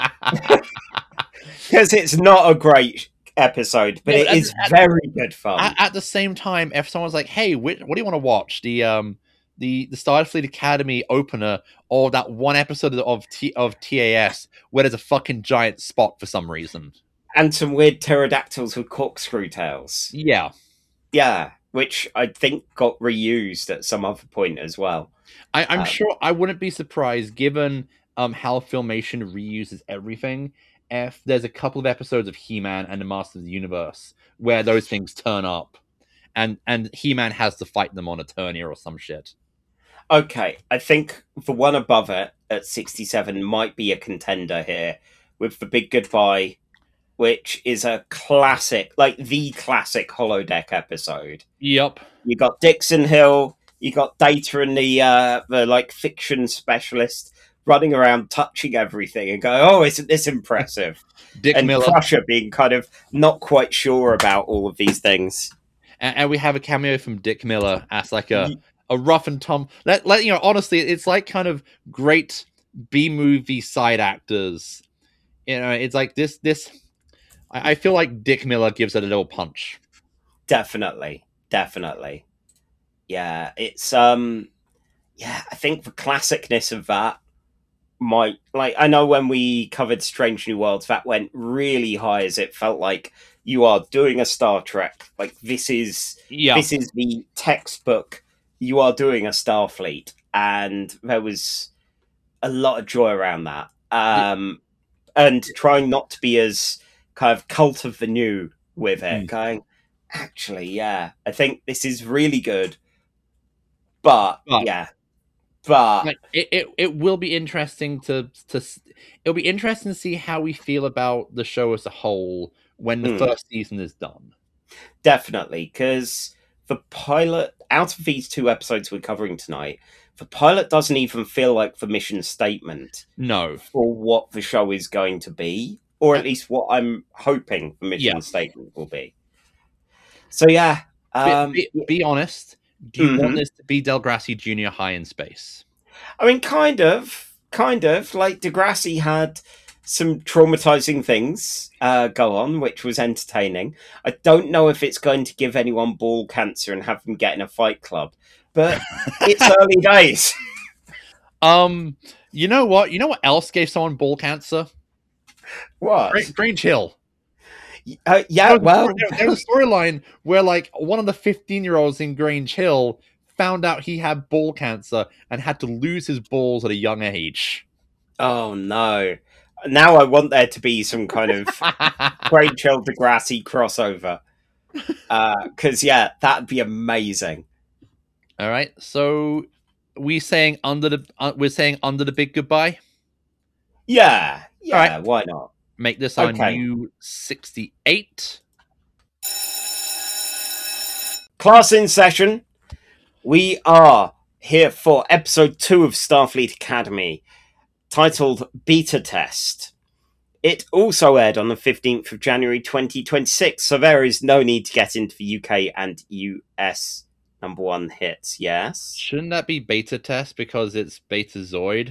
Because it's not a great episode, but it is very good fun. At the same time, if someone's like, hey, what do you want to watch? The Starfleet Academy opener, or that one episode of TAS where there's a fucking giant Spock for some reason. And some weird pterodactyls with corkscrew tails. Yeah. Yeah, which I think got reused at some other point as well. I'm sure I wouldn't be surprised, given how Filmation reuses everything, if there's a couple of episodes of He-Man and the Masters of the Universe where those things turn up, and He-Man has to fight them on Eternia or some shit. Okay, I think the one above it at 67 might be a contender here with The Big Goodbye, which is a classic, like the classic holodeck episode. Yep. You got Dixon Hill, you got Data and the like fiction specialist running around touching everything and going, "Oh, isn't this impressive?" Dick and Miller. Crusher being kind of not quite sure about all of these things. And we have a cameo from Dick Miller as like a rough and tumble. Let you know, honestly, it's like kind of great B-movie side actors. You know, it's like this. I feel like Dick Miller gives it a little punch. Definitely. Yeah, it's yeah, I think the classicness of that might, like, I know when we covered Strange New Worlds, that went really high, as it felt like you are doing a Star Trek. Like, this is the textbook. You are doing a Starfleet, and there was a lot of joy around that. And trying not to be as kind of cult of the new with it, going, actually, yeah, I think this is really good. But like, it will be interesting it'll be interesting to see how we feel about the show as a whole when the first season is done. Definitely, because the pilot, out of these 2 episodes we're covering tonight, the pilot doesn't even feel like the mission statement. No. For what the show is going to be, or at least what I'm hoping the mission statement will be. So yeah. Be honest. Do you want this to be Degrassi Junior High in space? I mean, kind of. Like, Degrassi had some traumatizing things go on, which was entertaining. I don't know if it's going to give anyone ball cancer and have them get in a fight club, but it's early days. You know what? You know what else gave someone ball cancer? What? Grange Hill. Yeah, well, there's a storyline where, like, one of the 15-year-olds in Grange Hill found out he had ball cancer and had to lose his balls at a young age. Oh no! Now I want there to be some kind of Grange Hill Degrassi crossover, because yeah, that'd be amazing. All right, so we're saying under the Big Goodbye. Yeah, all right. Why not? Make this our new 68. Class in session. We are here for episode 2 of Starfleet Academy, titled Beta Test. It also aired on the 15th of January 2026, so there is no need to get into the UK and US #1 hits, yes? Shouldn't that be Beta Test because it's Betazoid?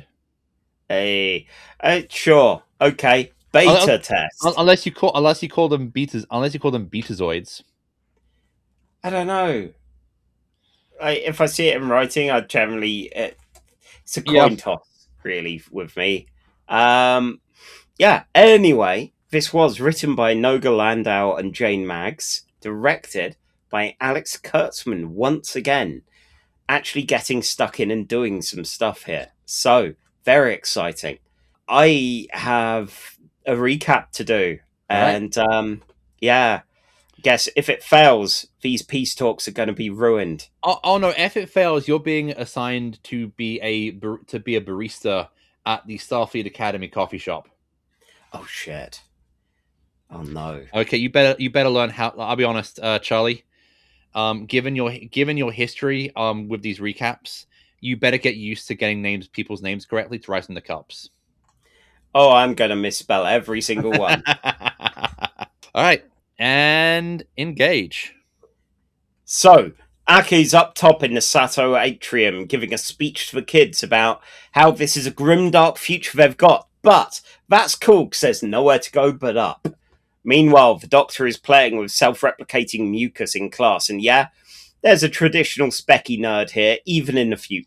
Sure. Okay. Beta test. Unless you call them Betazoids. I don't know. If I see it in writing, I'd generally it's a coin toss, really, with me. Yeah. Anyway, this was written by Noga Landau and Jane Maggs, directed by Alex Kurtzman once again, actually getting stuck in and doing some stuff here. So very exciting. I have a recap to do, and yeah, I guess if it fails, these peace talks are going to be ruined. Oh no! If it fails, you're being assigned to be a barista at the Starfleet Academy coffee shop. Oh shit! Oh no! Okay, you better learn how. I'll be honest, Charlie. Given your history with these recaps, you better get used to getting people's names correctly to write in the cups. Oh, I'm going to misspell every single one. All right. And engage. So, Aki's up top in the Sato atrium giving a speech to the kids about how this is a grimdark future they've got. But that's cool because there's nowhere to go but up. Meanwhile, the Doctor is playing with self-replicating mucus in class. And yeah, there's a traditional specky nerd here, even in the future.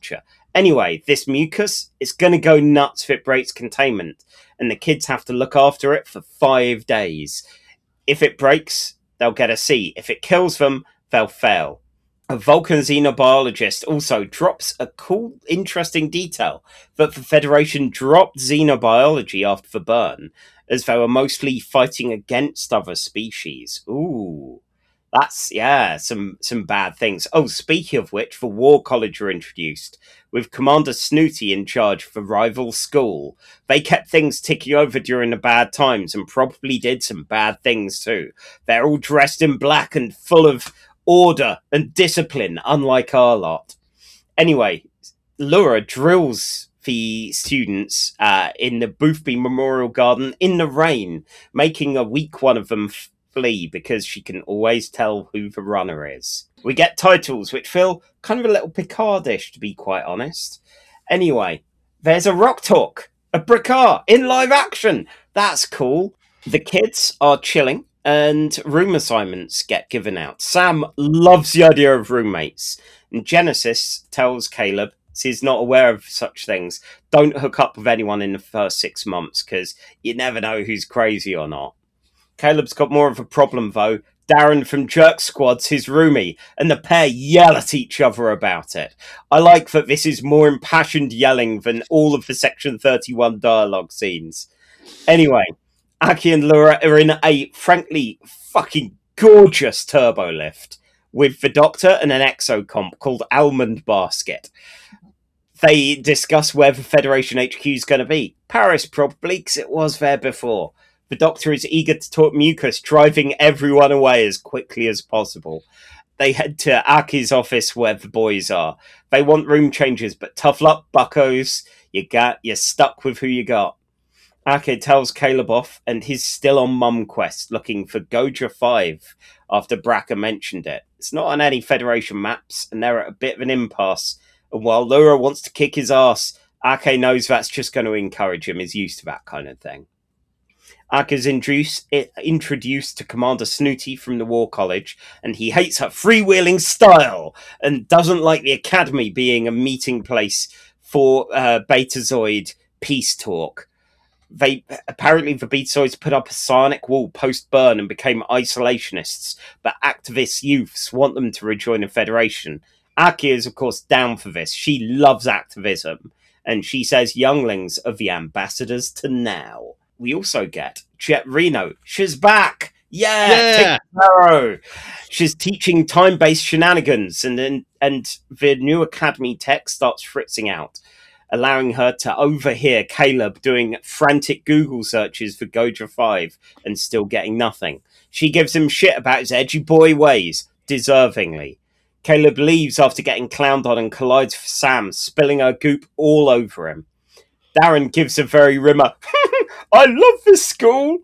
Anyway, this mucus is going to go nuts if it breaks containment, and the kids have to look after it for 5 days. If it breaks, they'll get a C. If it kills them, they'll fail. A Vulcan xenobiologist also drops a cool, interesting detail that the Federation dropped xenobiology after the burn, as they were mostly fighting against other species. Ooh. That's, yeah, some bad things. Oh, speaking of which, the War College were introduced, with Commander Snooty in charge of the rival school. They kept things ticking over during the bad times and probably did some bad things too. They're all dressed in black and full of order and discipline, unlike our lot. Anyway, Lura drills the students in the Boothby Memorial Garden in the rain, making a weak one of them flee because she can always tell who the runner is. We get titles which feel kind of a little Picardish, to be quite honest. Anyway, there's a Rock Talk, a Bricard in live action. That's cool. The kids are chilling and room assignments get given out. Sam loves the idea of roommates, and Genesis tells Caleb he's not aware of such things. Don't hook up with anyone in the first 6 months because you never know who's crazy or not. Caleb's got more of a problem, though. Darren from Jerk Squad's his roomie, and the pair yell at each other about it. I like that this is more impassioned yelling than all of the Section 31 dialogue scenes. Anyway, Aki and Laura are in a, frankly, fucking gorgeous turbo lift with the Doctor and an exocomp called Almond Basket. They discuss where the Federation HQ is going to be. Paris, probably, because it was there before. The Doctor is eager to talk mucus, driving everyone away as quickly as possible. They head to Aki's office where the boys are. They want room changes, but tough luck, buckos. You're stuck with who you got. Aki tells Caleb off, and he's still on Mum Quest, looking for Goja 5 after Bracker mentioned it. It's not on any Federation maps, and they're at a bit of an impasse. And while Laura wants to kick his ass, Aki knows that's just going to encourage him. He's used to that kind of thing. Aki's introduced to Commander Snooty from the War College, and he hates her freewheeling style and doesn't like the Academy being a meeting place for Betazoid peace talk. Apparently the Betazoids put up a psionic wall post-burn and became isolationists, but activist youths want them to rejoin the Federation. Aki is, of course, down for this. She loves activism, and she says younglings are the ambassadors to now. We also get Jet Reno. She's back. Yeah. She's teaching time-based shenanigans, and the new Academy tech starts fritzing out, allowing her to overhear Caleb doing frantic Google searches for Goja 5 and still getting nothing. She gives him shit about his edgy boy ways, deservingly. Caleb leaves after getting clowned on and collides with Sam, spilling her goop all over him. Darren gives a very rimmer, I love this school.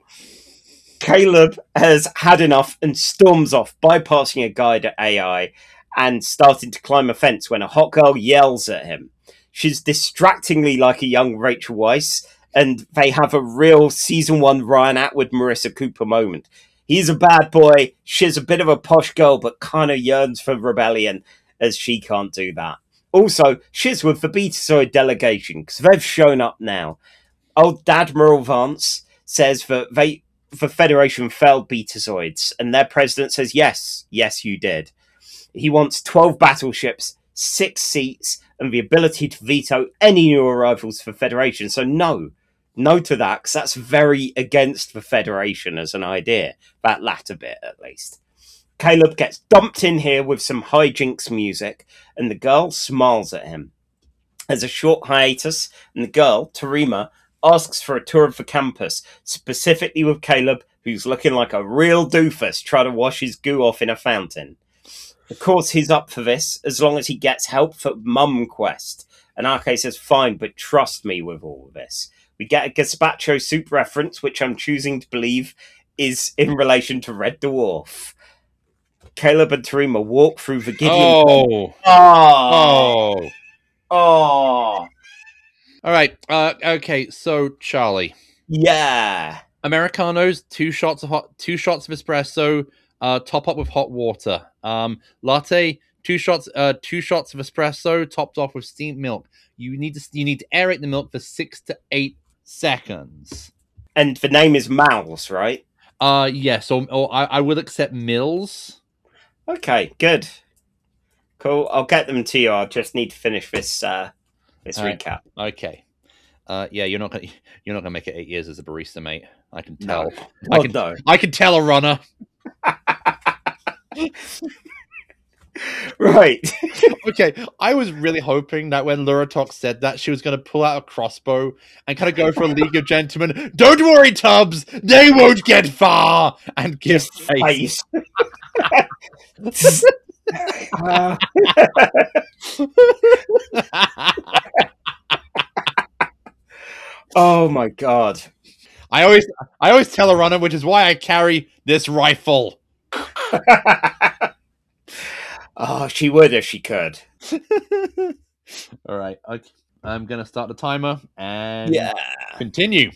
Caleb has had enough and storms off, bypassing a guide at AI and starting to climb a fence when a hot girl yells at him. She's distractingly like a young Rachel Weisz, and they have a real season 1 Ryan Atwood, Marissa Cooper moment. He's a bad boy, she's a bit of a posh girl, but kind of yearns for rebellion, as she can't do that. Also, she's with the Betazoid delegation, because they've shown up now. Old Admiral Vance says that the Federation failed Betazoids, and their president says, yes, you did. He wants 12 battleships, 6 seats, and the ability to veto any new arrivals for Federation. So no to that, because that's very against the Federation as an idea. That latter bit, at least. Caleb gets dumped in here with some hijinks music, and the girl smiles at him. There's a short hiatus, and the girl, Tarima, asks for a tour of the campus, specifically with Caleb, who's looking like a real doofus trying to wash his goo off in a fountain. Of course, he's up for this, as long as he gets help for Mum Quest. And Arke says, fine, but trust me with all of this. We get a Gazpacho soup reference, which I'm choosing to believe is in relation to Red Dwarf. Caleb and Tarima walk through the Gideon. Oh. All right. Okay. So Charlie. Yeah. Americanos, 2 shots of espresso. Top up with hot water. Latte, 2 shots of espresso topped off with steamed milk. You need to aerate the milk for 6 to 8 seconds. And the name is Mal's, right? Yes, or I will accept Mills. Okay, good. Cool. I'll get them to you. I'll just need to finish this recap. Okay. Yeah, you're not gonna make it 8 years as a barista, mate. I can tell. No. I can tell a runner. Right. Okay, I was really hoping that when Luratok said that, she was going to pull out a crossbow and kind of go for a League of Gentlemen. Don't worry, Tubbs, they won't get far. And give face. Oh my god! I always tell a runner, which is why I carry this rifle. Oh, she would if she could. All right, okay. I'm gonna start the timer and continue.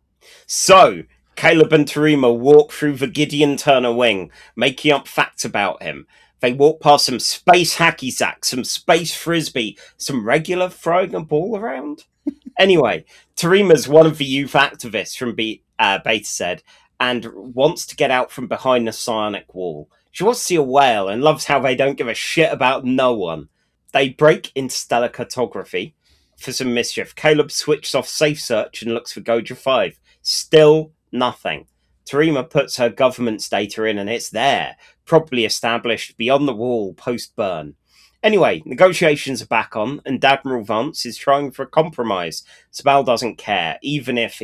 So, Caleb and Terima walk through the Gideon Turner wing, making up facts about him. They walk past some space hacky sack, some space frisbee, some regular throwing a ball around. Anyway, Terima's one of the youth activists from Beta Z and wants to get out from behind the psionic wall. She wants to see a whale and loves how they don't give a shit about no one. They break into stellar cartography for some mischief. Caleb switches off safe search and looks for Goja 5. Still nothing. Terima puts her government's data in and it's there, properly established beyond the wall post-burn. Anyway, negotiations are back on, and Admiral Vance is trying for a compromise. Sabal doesn't care, even if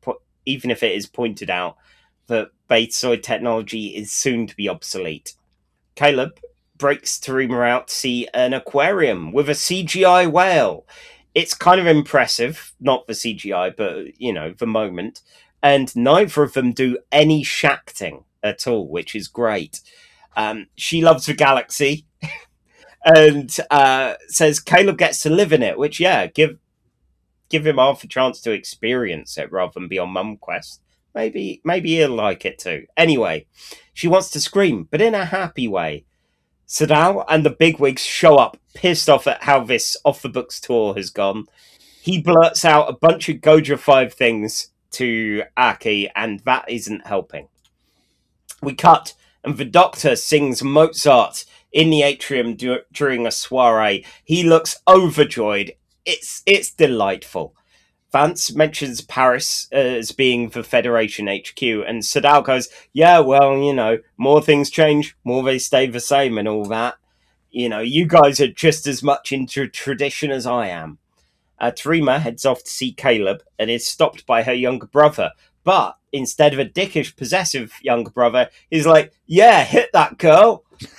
it is pointed out that Betazoid technology is soon to be obsolete. Caleb breaks Terima out to see an aquarium with a CGI whale. It's kind of impressive, not the CGI, but, the moment. And neither of them do any shacting at all, which is great. She loves the galaxy and says Caleb gets to live in it, which, give him half a chance to experience it rather than be on Mum Quest. Maybe he'll like it too. Anyway, she wants to scream, but in a happy way. Sadal and the bigwigs show up, pissed off at how this off-the-books tour has gone. He blurts out a bunch of Goja 5 things to Aki, and that isn't helping. We cut, and the Doctor sings Mozart in the atrium during a soiree. He looks overjoyed. It's delightful. Vance mentions Paris as being the Federation HQ, and Sadal goes, yeah, well, more things change, more they stay the same and all that. You guys are just as much into tradition as I am. Terima heads off to see Caleb and is stopped by her younger brother, but instead of a dickish, possessive younger brother, he's like, yeah, hit that girl.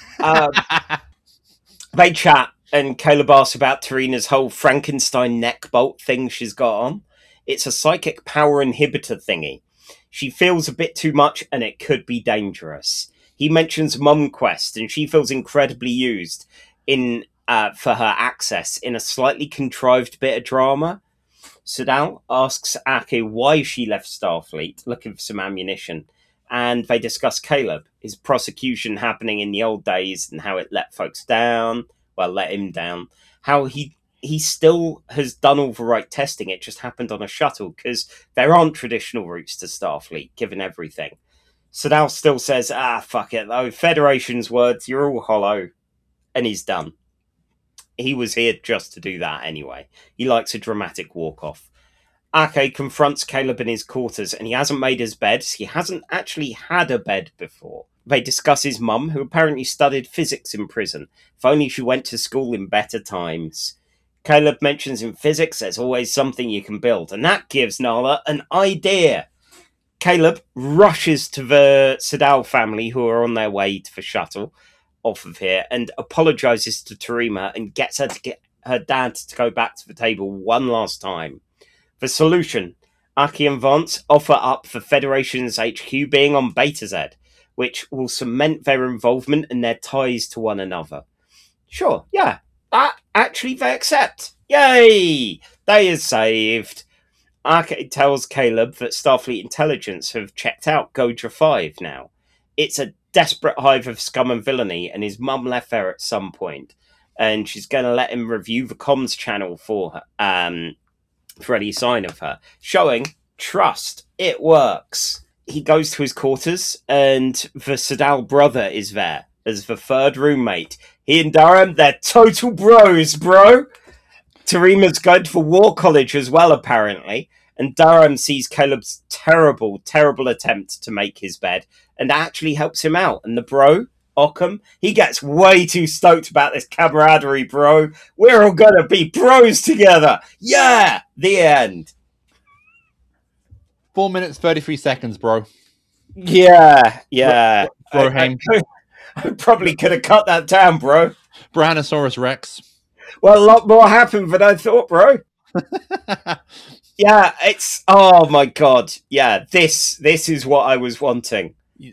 They chat, and Caleb asks about Terima's whole Frankenstein neck bolt thing she's got on. It's a psychic power inhibitor thingy. She feels a bit too much, and it could be dangerous. He mentions Mum Quest, and she feels incredibly used for her access in a slightly contrived bit of drama. Sadal asks Aki why she left Starfleet, looking for some ammunition, and they discuss Caleb, his prosecution happening in the old days, and how it let him down, how he still has done all the right testing, it just happened on a shuttle, because there aren't traditional routes to Starfleet, given everything. Sadal still says, fuck it though, Federation's words, you're all hollow, and he's done. He was here just to do that anyway. He likes a dramatic walk-off. Ake confronts Caleb in his quarters, and he hasn't made his bed. He hasn't actually had a bed before. They discuss his mum, who apparently studied physics in prison. If only she went to school in better times. Caleb mentions in physics there's always something you can build, and that gives Nala an idea. Caleb rushes to the Sadal family, who are on their way to the shuttle off of here, and apologizes to Terima and gets her to get her dad to go back to the table one last time. The solution: Aki and Vance offer up the Federation's HQ being on Beta Z, which will cement their involvement and their ties to one another. Sure, yeah, actually they accept. Yay! They are saved. Aki tells Caleb that Starfleet intelligence have checked out Goja 5 now. It's a desperate hive of scum and villainy, and his mum left there at some point, and she's going to let him review the comms channel for her, for any sign of her, showing trust. It works. He goes to his quarters, and the Sadal brother is there as the third roommate. He and Durham, they're total bros, bro. Tarima's going to the war college as well, apparently. And Durham sees Caleb's terrible, terrible attempt to make his bed and actually helps him out. And the bro, Occam, he gets way too stoked about this camaraderie, bro. We're all going to be bros together. Yeah! The end. 4 minutes, 33 seconds, bro. Yeah. Broham. I probably could have cut that down, bro. Brachiosaurus Rex. Well, a lot more happened than I thought, bro. Yeah, it's... Oh, my God. Yeah, this is what I was wanting.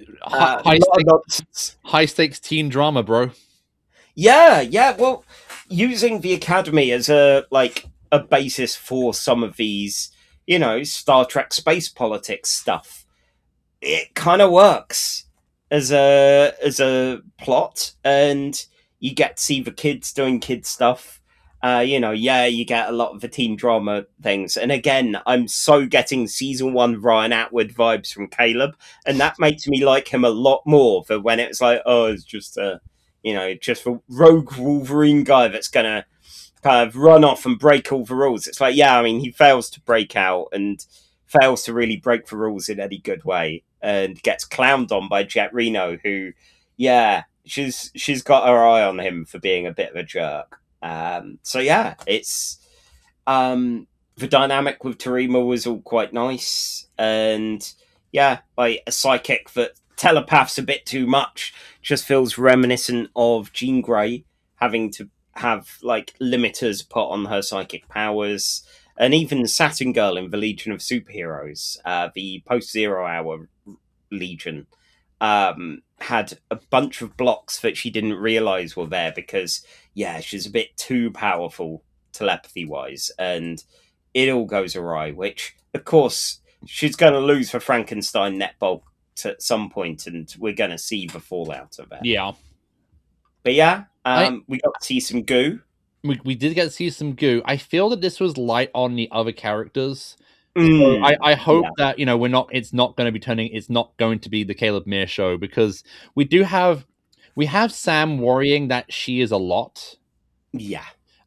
High stakes teen drama, bro. Yeah. Well, using the Academy as a basis for some of these, Star Trek space politics stuff, it kind of works as a plot, and you get to see the kids doing kid stuff. You get a lot of the teen drama things. And again, I'm so getting season 1 Ryan Atwood vibes from Caleb, and that makes me like him a lot more than when it was like, oh, it's just a rogue Wolverine guy that's gonna kind of run off and break all the rules. It's like, yeah, I mean, he fails to break out and fails to really break the rules in any good way, and gets clowned on by Jet Reno, who, yeah, she's got her eye on him for being a bit of a jerk. It's the dynamic with Tarima was all quite nice, and yeah, like a psychic that telepaths a bit too much just feels reminiscent of Jean Grey having to have limiters put on her psychic powers, and even Saturn Girl in the Legion of Superheroes, the post-Zero Hour Legion, had a bunch of blocks that she didn't realize were there because, yeah, she's a bit too powerful telepathy-wise, and it all goes awry, which, of course, she's going to lose for Frankenstein Netbulk at some point, and we're going to see the fallout of it. Yeah. But yeah, we got to see some goo. We did get to see some goo. I feel that this was light on the other characters. So I hope that it's not going to be the Caleb Mears show, because we have Sam worrying that she is a lot. Yeah.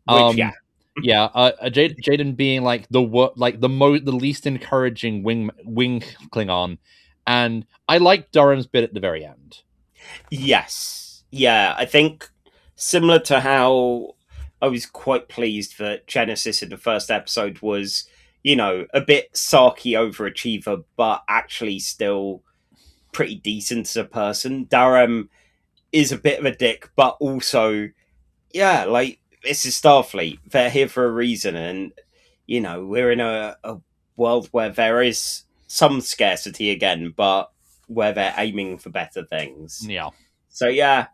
Jaden being the least encouraging wing Klingon, and I like Durham's bit at the very end. Yes. Yeah, I think similar to how I was quite pleased that Genesis in the first episode was, a bit sarky overachiever, but actually still pretty decent as a person. Durham is a bit of a dick, but also, yeah, this is Starfleet. They're here for a reason, and, we're in a world where there is some scarcity again, but where they're aiming for better things. Yeah. So, yeah,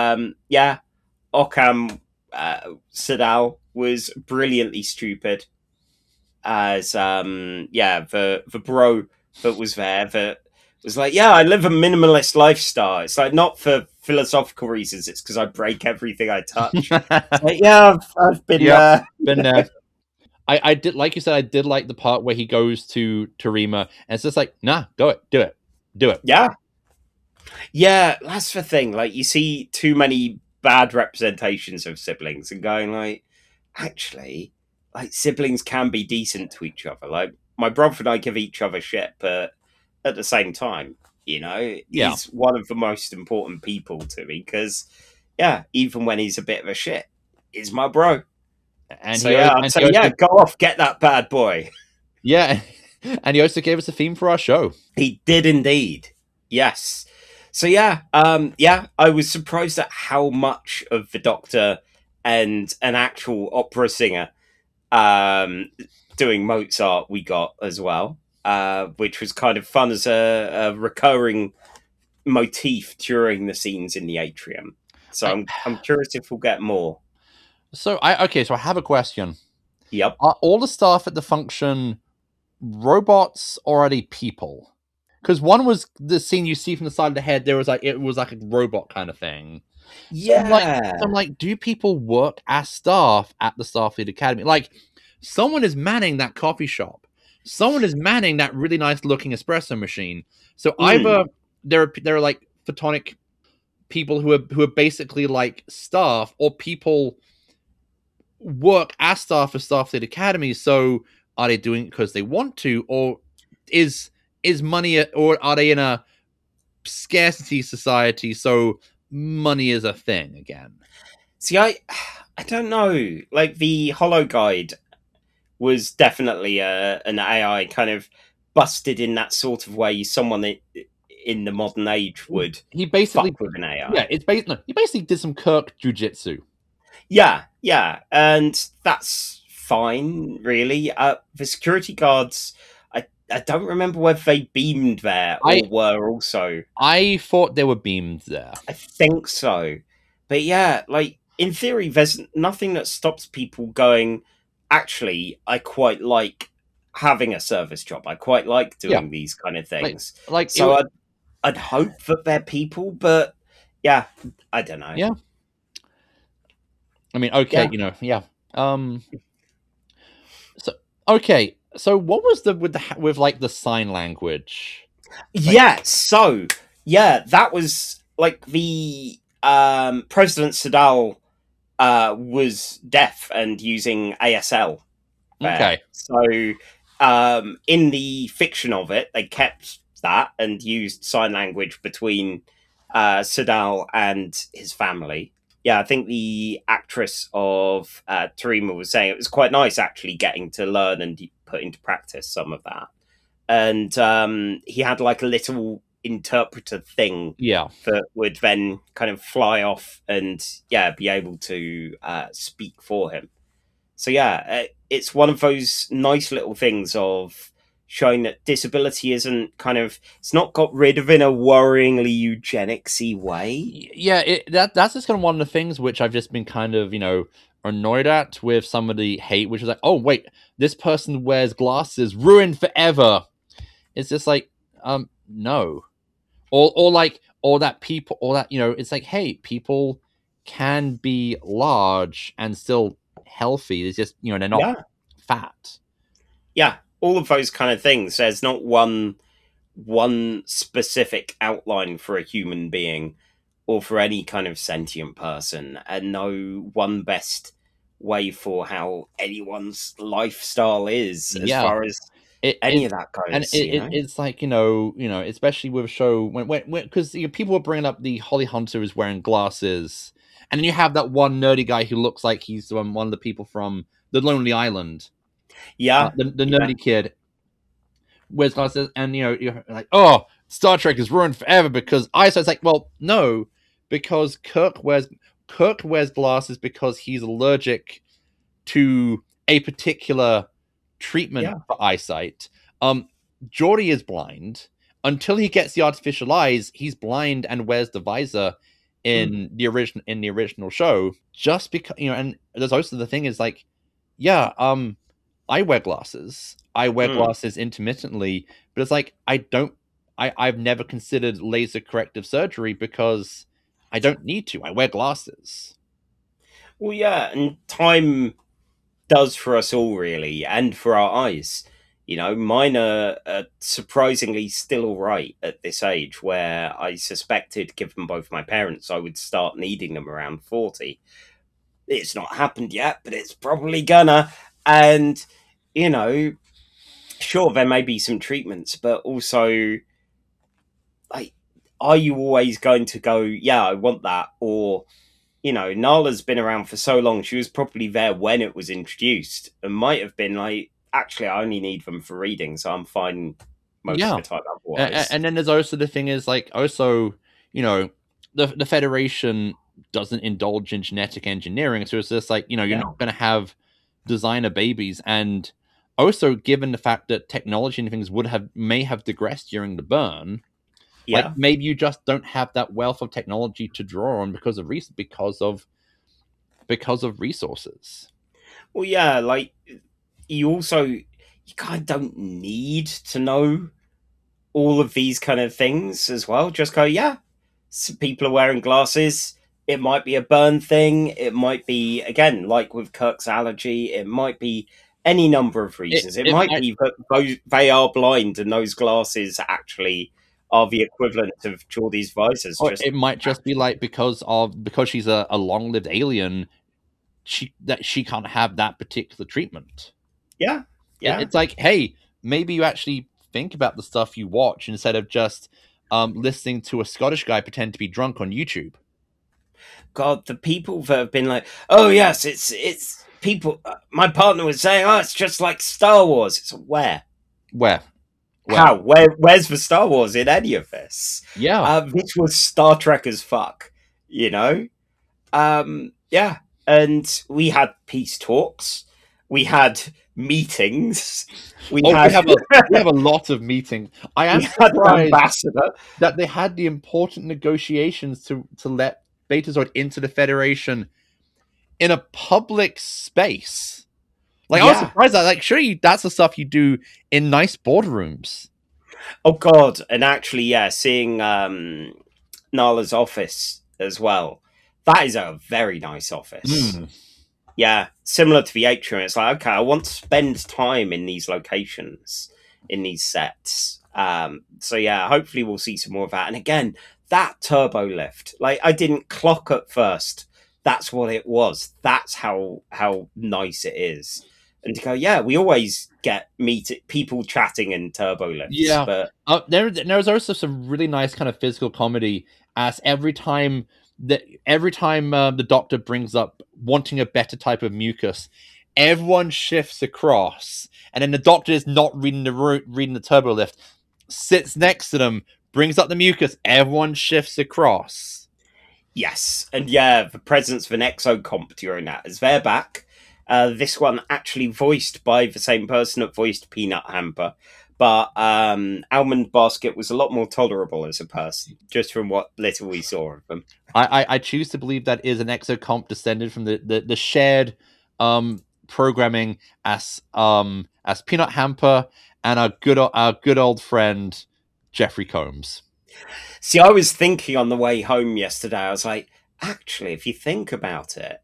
Occam Sadal was brilliantly stupid. As the bro that was there that was like, yeah, I live a minimalist lifestyle. It's like, not for philosophical reasons, it's because I break everything I touch. Yeah, I've been there. Been there. I did, like you said, I did like the part where he goes to Tarima and it's just like, nah, do it. Yeah, that's the thing. You see too many bad representations of siblings and going actually, siblings can be decent to each other. My brother and I give each other shit, but at the same time, he's one of the most important people to me because, yeah, even when he's a bit of a shit, he's my bro. And go off, get that bad boy. Yeah, and he also gave us a theme for our show. He did indeed. Yes. So yeah, I was surprised at how much of the Doctor and an actual opera singer doing Mozart we got as well, which was kind of fun as a recurring motif during the scenes in the atrium. So I'm curious if we'll get more. So I have a question. Yep. Are all the staff at the function robots or are they people? because one was the scene you see from the side of the head. There was like it was like a robot kind of thing. Yeah. So I'm like, do people work as staff at the Starfleet Academy? Like, someone is manning that coffee shop. Someone is manning that really nice looking espresso machine. So either there are like photonic people who are basically like staff, or people work as staff for Starfleet Academy. So are they doing it because they want to, or is money, or are they in a scarcity society? So money is a thing again. See, I don't know. Like the Holo Guide was definitely an AI kind of busted in that sort of way. Someone in the modern age would He basically fuck with an AI. Yeah, he basically did some Kirk jujitsu. Yeah, and that's fine, really. The security guards, I don't remember whether they beamed there or were also. I thought there were beams there. I think so. But yeah, like, in theory, there's nothing that stops people going, actually, I quite like having a service job. I quite like doing these kind of things. So I'd hope that they're people, but yeah, I don't know. Yeah. I mean, okay, So okay, so what was with like the sign language? That was like the President Sadal was deaf and using ASL. Okay. So in the fiction of it, they kept that and used sign language between Sadal and his family. Yeah, I think the actress of Terima was saying it was quite nice actually getting to learn and put into practice some of that. And he had like a little interpreter thing that would then kind of fly off and be able to speak for him. So it's one of those nice little things of showing that disability isn't kind of, it's not got rid of in a worryingly eugenicsy way. Yeah, that's just kind of one of the things which I've just been kind of, annoyed at with some of the hate, which is like, oh wait, this person wears glasses, ruined forever. It's just like, no. Or that people, or that, it's like, hey, people can be large and still healthy. It's just, they're not fat. Yeah, all of those kind of things. There's not one specific outline for a human being or for any kind of sentient person, and no one best way for how anyone's lifestyle is as far as any of that goes. And it's like, especially with a show when because people were bringing up the Holly Hunter is wearing glasses, and then you have that one nerdy guy who looks like he's one of the people from The Lonely Island. Yeah, the nerdy kid wears glasses, and you're like, oh, Star Trek is ruined forever because eyesight. It's like, well, no, because Kirk wears glasses because he's allergic to a particular treatment for eyesight. Geordi is blind. Until he gets the artificial eyes, he's blind and wears the visor in the original show. Just because, and there's also the thing is like, I wear glasses. I wear glasses intermittently, but it's like I've never considered laser corrective surgery because I don't need to. I wear glasses. Well, yeah, and time does for us all, really, and for our eyes. Mine are surprisingly still all right at this age, where I suspected, given both my parents, I would start needing them around 40. It's not happened yet, but it's probably gonna. And, sure, there may be some treatments, but also, like, are you always going to go, I want that? Or, Nala's been around for so long, she was probably there when it was introduced, and might have been like, actually, I only need them for reading, so I'm fine most of the time otherwise. And then there's also the thing is, like, also, the Federation doesn't indulge in genetic engineering, so it's just like, you're not going to have designer babies. And also, given the fact that technology and things may have digressed during the burn, like maybe you just don't have that wealth of technology to draw on because of resources. Well, like, you kind of don't need to know all of these kind of things as well. Just go, yeah, people are wearing glasses. It might be a burn thing. It might be, again, like with Kirk's allergy, it might be any number of reasons. It might be that they are blind and those glasses actually are the equivalent of Geordie's visors. It might just be like because she's a long-lived alien, she can't have that particular treatment. Yeah. It's like, hey, maybe you actually think about the stuff you watch instead of just listening to a Scottish guy pretend to be drunk on YouTube. God, the people that have been like, oh yes, it's people. My partner was saying, oh, it's just like Star Wars. It's where? How? Where's the Star Wars in any of this? Yeah, this was Star Trek as fuck. You know, yeah. And we had peace talks. We had meetings. We have a lot of meetings. I am surprised that they had the important negotiations to let Betazoid into the Federation in a public space. Like, I was surprised that, like, surely that's the stuff you do in nice boardrooms. Oh God! And actually, yeah, seeing Nala's office as well. That is a very nice office. Yeah, similar to the atrium. It's like, okay, I want to spend time in these locations, in these sets. So yeah, hopefully we'll see some more of that. And again, that turbo lift, like, I didn't clock at first. That's what it was. That's how nice it is. And to go, yeah, we always get people chatting in turbo lifts. Yeah, but there's also some really nice kind of physical comedy as every time the Doctor brings up wanting a better type of mucus, everyone shifts across, and then the Doctor is not reading the turbo lift, sits next to them, brings up the mucus, everyone shifts across. Yes, and yeah, the presence of an exocomp during that is they're back. This one actually voiced by the same person that voiced Peanut Hamper. But Almond Basket was a lot more tolerable as a person, just from what little we saw of them. I choose to believe that is an exocomp descended from the shared programming as Peanut Hamper and our good old friend Jeffrey Combs. See, I was thinking on the way home yesterday, I was like, actually, if you think about it,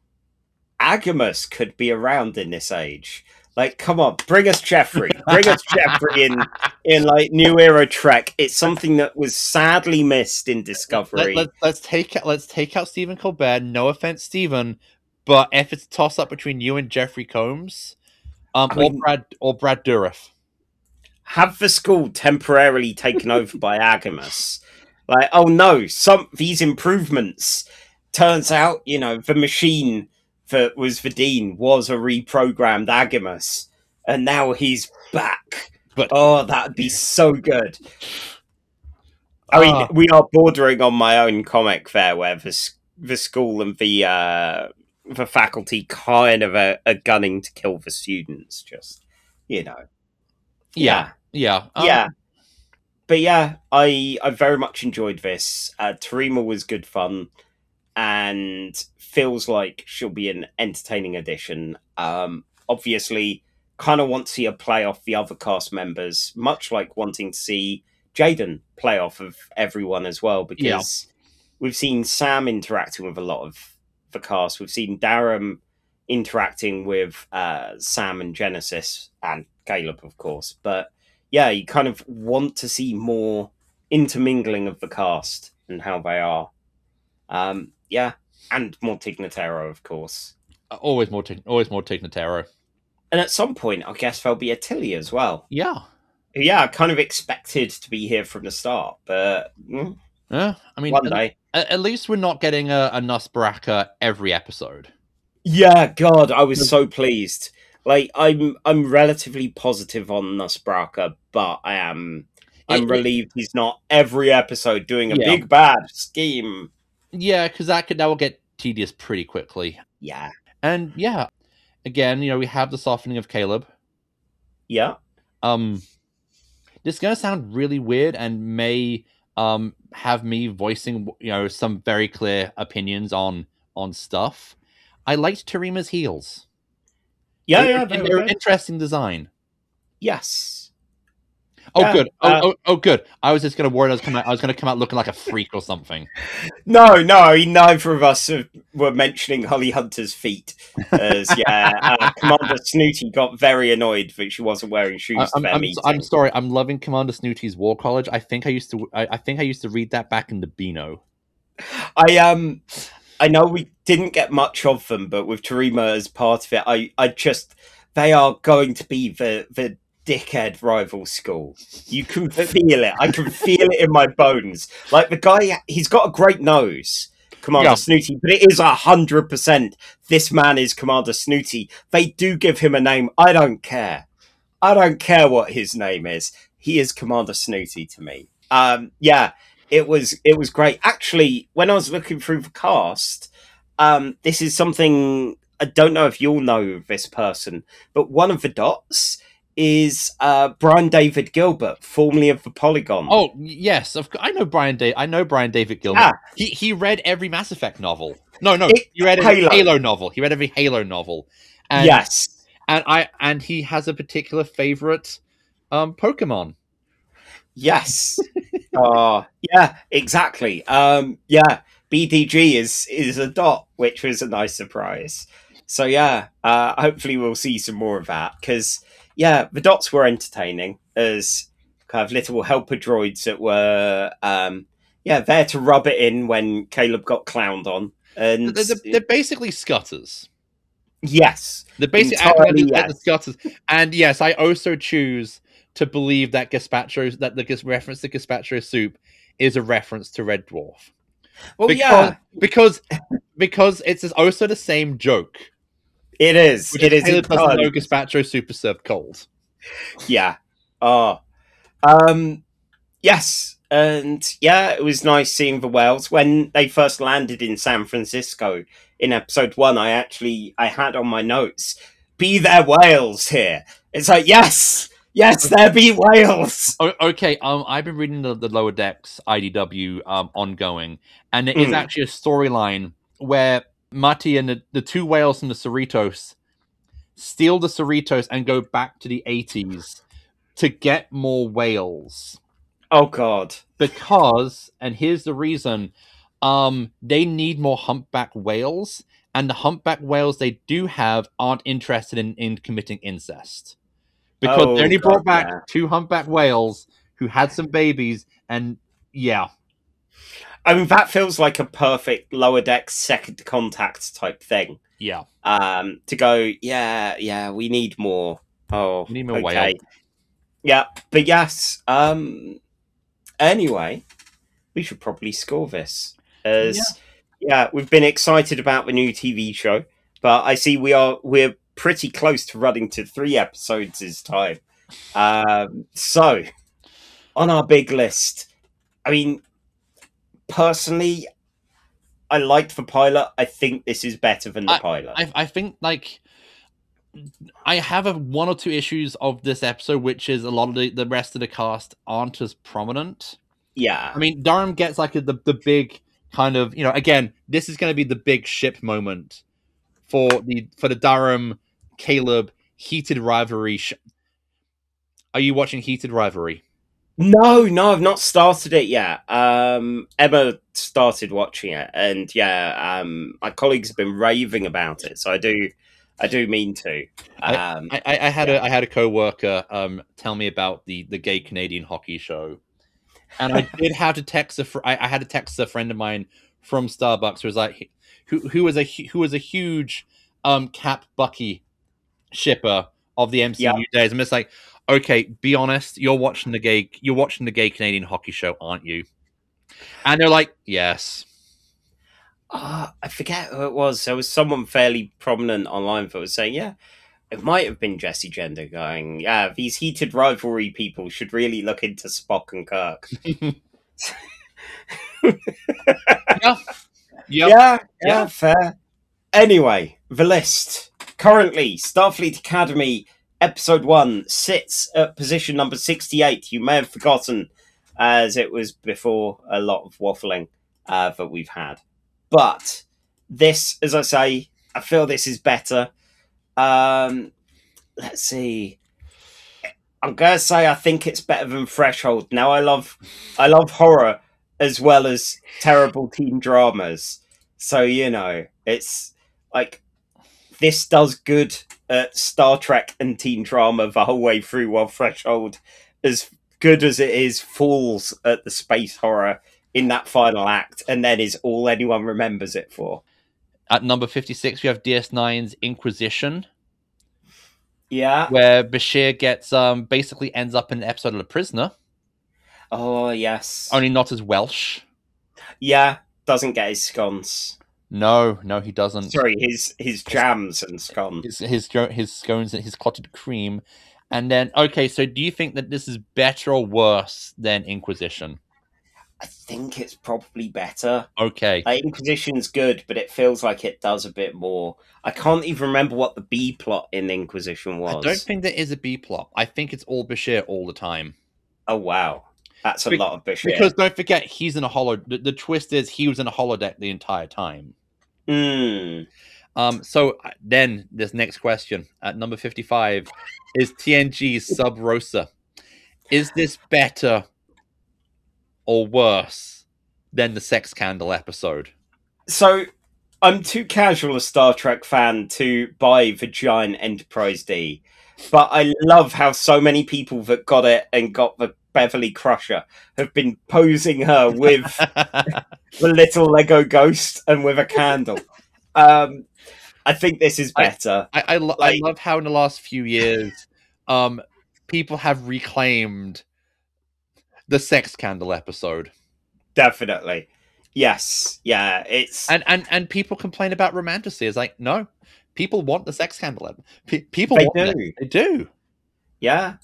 Agamus could be around in this age. Like, come on, bring us Jeffrey. Bring us Jeffrey in like New Era Trek. It's something that was sadly missed in Discovery. Let's take out Stephen Colbert. No offense, Stephen, but if it's a toss up between you and Jeffrey Combs, or Brad Dourif, have the school temporarily taken over by Agamus. Like, oh no, these improvements. Turns out, you know, the machine that was the Dean was a reprogrammed Agamus, and now he's back. But that'd be so good. I mean, we are bordering on my own comic there, where the school and the faculty kind of are gunning to kill the students. Just, you know, yeah. But yeah, I very much enjoyed this. Tarima was good fun, and feels like she'll be an entertaining addition. Obviously, kind of want to see her play off the other cast members, much like wanting to see Jaden play off of everyone as well, because we've seen Sam interacting with a lot of the cast. We've seen Darren interacting with Sam and Genesis, and Caleb, of course. But yeah, you kind of want to see more intermingling of the cast and how they are. Yeah, and more Tig Notaro, of course. Always more Tig Notaro. And at some point, I guess there'll be a Tilly as well. Yeah, I kind of expected to be here from the start, but I mean, one day. At least we're not getting a Nusbraka every episode. Yeah, God, I was so pleased. Like, I'm relatively positive on Nusbraka, but I'm relieved he's not every episode doing a big bad scheme. Yeah, because that will get tedious pretty quickly. Yeah. And yeah, again, you know, we have the softening of Caleb. Yeah. This is going to sound really weird and may have me voicing, you know, some very clear opinions on stuff. I liked Tarima's heels. Yeah, they're an interesting design. Yes. Oh, Yeah, good. Oh, good. I was just going to worry. I was going to come out looking like a freak or something. No, I mean, neither of us were mentioning Holly Hunter's feet. As Commander Snooty got very annoyed that she wasn't wearing shoes to their meeting. I'm sorry. I'm loving Commander Snooty's War College. I think I used to read that back in the Beano. I know we didn't get much of them, but with Terima as part of it, they are going to be the dickhead rival school. You can feel it. I can feel it in my bones. Like the guy, he's got a great nose, Commander Snooty, but it is 100%. This man is Commander Snooty. They do give him a name. I don't care. I don't care what his name is. He is Commander Snooty to me. It was great. Actually, when I was looking through the cast, this is something I don't know if you'll know this person, but one of the dots is Brian David Gilbert, formerly of the Polygon. Oh yes, I know Brian. I know Brian David Gilbert. He read every Mass Effect novel. No, he read every Halo novel. He read every Halo novel. And, yes, and he has a particular favorite Pokemon. Yes. Yeah, exactly. BDG is a dot, which was a nice surprise. So hopefully we'll see some more of that because the dots were entertaining as kind of little helper droids that were there to rub it in when Caleb got clowned on. And they're basically scutters. Yes, they're basically the scutters. And yes, I also choose to believe that Gazpacho, that the reference to Gazpacho soup is a reference to Red Dwarf. Well, because it's also the same joke. It is. It is. Caleb doesn't know Gazpacho soup is served cold. Yeah. Yes. And it was nice seeing the whales when they first landed in San Francisco in episode 1. I had on my notes, "Be there whales here." It's like, yes, there be whales. Okay, I've been reading the Lower Decks IDW ongoing, and it is actually a storyline where Mati and the two whales from the Cerritos steal the Cerritos and go back to the 80s to get more whales. Oh God! Because, and here's the reason, they need more humpback whales, and the humpback whales they do have aren't interested in committing incest. Because they only brought back 2 humpback whales who had some babies, and I mean, that feels like a perfect Lower Decks Second Contact type thing. Yeah. To go, we need more. Oh, we need more whale. Yeah, but yes. Anyway, we should probably score this. We've been excited about the new TV show, but I see we're pretty close to running to 3 episodes this time. So, on our big list, I mean, personally, I liked the pilot. I think this is better than the pilot. I think, I have 1 or 2 issues of this episode, which is a lot of the rest of the cast aren't as prominent. Yeah. I mean, Durham gets the big kind of, again, this is going to be the big ship moment for the Durham Caleb heated rivalry. Are you watching Heated Rivalry? No, I've not started it yet. Emma started watching it, and my colleagues have been raving about it, so I do mean to. I had a coworker tell me about the gay Canadian hockey show, and I did have to text I had to text a friend of mine from Starbucks who was like who was a huge Cap Bucky shipper of the MCU days. I'm just like, okay, be honest, you're watching the gay Canadian hockey show, aren't you? And they're like, yes. I forget who it was. There was someone fairly prominent online that was saying, it might have been Jesse Gender going, these heated rivalry people should really look into Spock and Kirk. Yeah, fair. Anyway, the list. Currently, Starfleet Academy Episode 1 sits at position number 68. You may have forgotten, as it was before a lot of waffling that we've had. But this, as I say, I feel this is better. Let's see. I'm gonna say I think it's better than Threshold. Now I love horror as well as terrible teen dramas. So it's like this does good at Star Trek and teen drama the whole way through, while Threshold, as good as it is, falls at the space horror in that final act, and then is all anyone remembers it for. At number 56, we have DS9's Inquisition, Yeah. where Bashir gets basically ends up in an episode of The Prisoner, Oh yes. only not as Welsh. Yeah. Doesn't get his scones. No, he doesn't. Sorry, his jams and scones. His scones and his clotted cream. And then, okay, so do you think that this is better or worse than Inquisition? I think it's probably better. Okay. Inquisition's good, but it feels like it does a bit more. I can't even remember what the B plot in Inquisition was. I don't think there is a B plot. I think it's all Bashir all the time. Oh wow, that's a lot of Bashir. Because don't forget, he's in a hollow. The twist is he was in a holodeck the entire time. So then this next question at number 55 is TNG's Sub Rosa. Is this better or worse than the Sex Candle episode? So I'm too casual a Star Trek fan to buy the giant Enterprise D, but I love how so many people that got it and got the Beverly Crusher have been posing her with the little Lego ghost and with a candle. I think this is better. I love how in the last few years, people have reclaimed the Sex Candle episode. Definitely, yes, yeah. It's and people complain about romanticy. It's like, no, people want the Sex Candle. People They want do. it. They do. Yeah.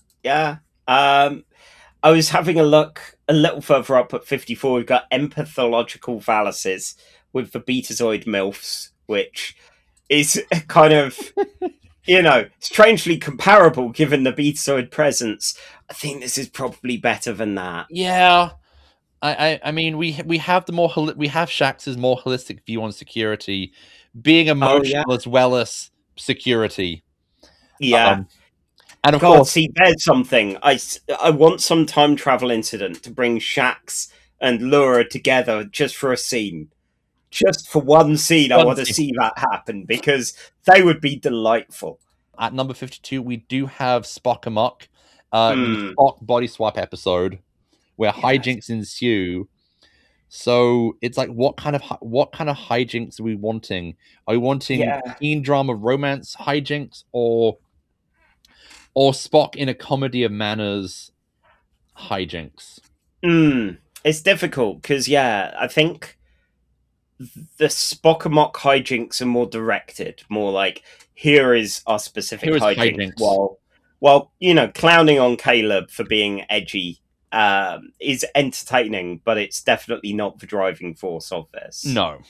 I was having a look a little further up at 54. We've got empathological phalluses with the Betazoid MILFs, which is kind of, strangely comparable given the Betazoid presence. I think this is probably better than that. Yeah. I mean, we have we have Shax's more holistic view on security, being emotional as well as security. Yeah. And of God, course, see, there's something. I want some time travel incident to bring Shax and Lura together just for a scene. Just for one scene, I want to see that happen because they would be delightful. At number 52, we do have Spock Amok, the Spock body swap episode, where hijinks ensue. So it's like, what kind of hijinks are we wanting? Are we wanting teen drama romance hijinks, or Spock in a comedy of manners hijinks? It's difficult because I think the Spock Amok hijinks are more directed, more like, here is our specific hijinks. While clowning on Caleb for being edgy is entertaining, but it's definitely not the driving force of this. No.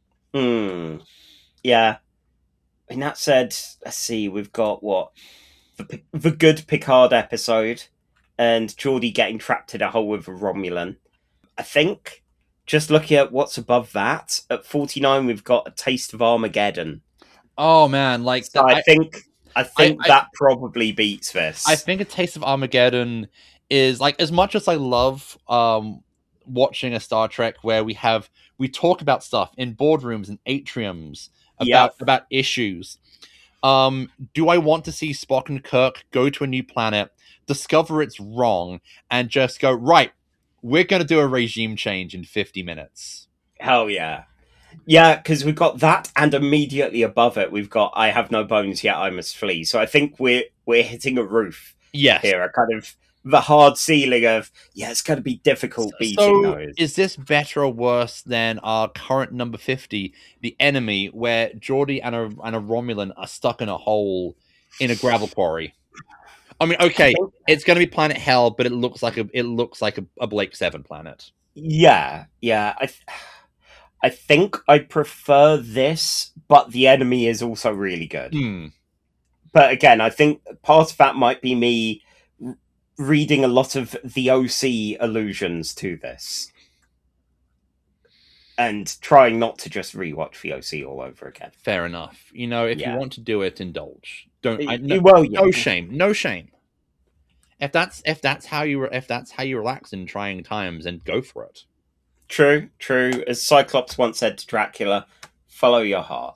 Yeah. And that said, let's see, we've got the good Picard episode and Geordi getting trapped in a hole with a Romulan. I think, just looking at what's above that, at 49 we've got A Taste of Armageddon. Oh man, like so I think that probably beats this. I think A Taste of Armageddon is, like, as much as I love watching a Star Trek where we talk about stuff in boardrooms and atriums about issues. Do I want to see Spock and Kirk go to a new planet, discover it's wrong, and just go, right, we're going to do a regime change in 50 minutes? Hell yeah. Yeah, because we've got that, and immediately above it, we've got I Have No Bones Yet I Must Flee. So I think we're hitting a roof here, a kind of the hard ceiling of, it's going to be difficult beating those. Is this better or worse than our current number 50, The Enemy, where Geordi and a Romulan are stuck in a hole in a gravel quarry? I mean, okay, it's going to be Planet Hell, but it looks like a Blake 7 planet. Yeah. I think I prefer this, but The Enemy is also really good. But again, I think part of that might be me reading a lot of the OC allusions to this and trying not to just rewatch the OC all over again. Fair enough. If you want to do it, indulge. No shame. if that's how you relax in trying times, then go for it. True. As Cyclops once said to Dracula, follow your heart.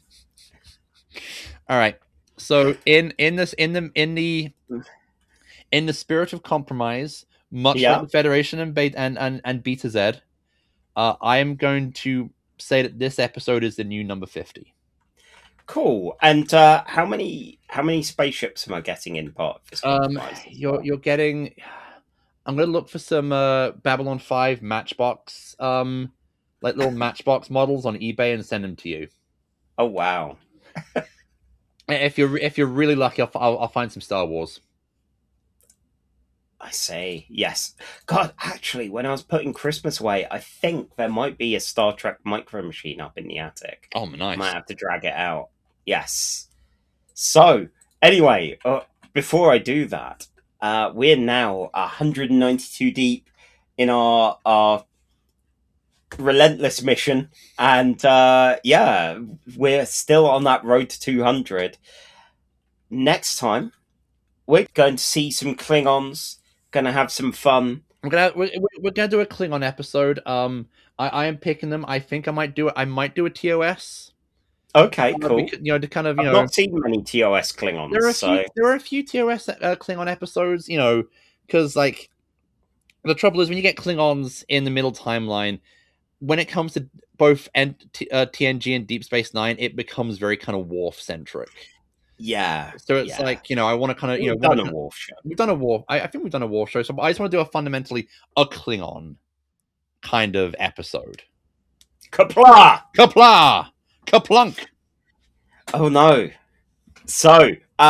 All right. So in the spirit of compromise, much like the Federation and Beta Z, I am going to say that this episode is the new number 50. Cool. And how many spaceships am I getting in part of this compromise? You're getting. I'm going to look for some Babylon 5 Matchbox, like little Matchbox models on eBay and send them to you. Oh wow! If you're really lucky, I'll find some Star Wars. I say yes. God, actually, when I was putting Christmas away, I think there might be a Star Trek Micro Machine up in the attic. Oh, nice! Might have to drag it out. Yes. So anyway, before I do that. We're now 192 deep in our relentless mission, and we're still on that road to 200. Next time, we're going to see some Klingons. Going to have some fun. We're gonna do a Klingon episode. I am picking them. I think I might do it. I might do a TOS. Okay, cool. Because, to kind of I've not seen many TOS Klingons. There are a few TOS Klingon episodes, because like the trouble is when you get Klingons in the middle timeline, when it comes to both TNG and Deep Space Nine, it becomes very kind of Worf centric. Yeah. So it's like I want to kind of we've done a Worf show. We've done a Worf. I think we've done a Worf show. So I just want to do fundamentally a Klingon kind of episode. Kapla! Kaplunk! Oh no. So,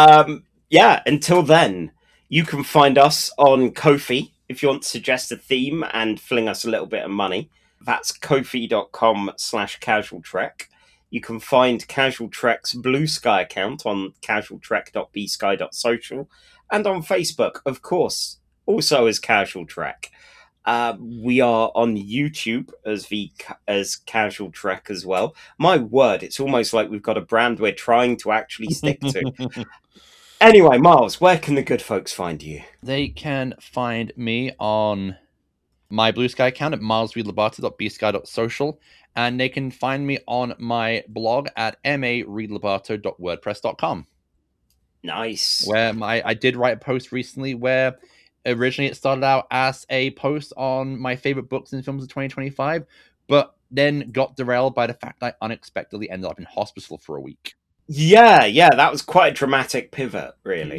until then, you can find us on Ko-fi if you want to suggest a theme and fling us a little bit of money. That's kofi.com/Casual Trek. You can find Casual Trek's Blue Sky account on casualtrek.bsky.social and on Facebook, of course, also as Casual Trek. We are on YouTube as Casual Trek as well. My word, it's almost like we've got a brand we're trying to actually stick to. Anyway, Miles, where can the good folks find you? They can find me on my Blue Sky account at milesreedlobato.bsky.social, and they can find me on my blog at mareedlobato.wordpress.com. Nice. Where I did write a post recently where originally it started out as a post on my favorite books and films of 2025, but then got derailed by the fact that I unexpectedly ended up in hospital for a week. Yeah, that was quite a dramatic pivot, really.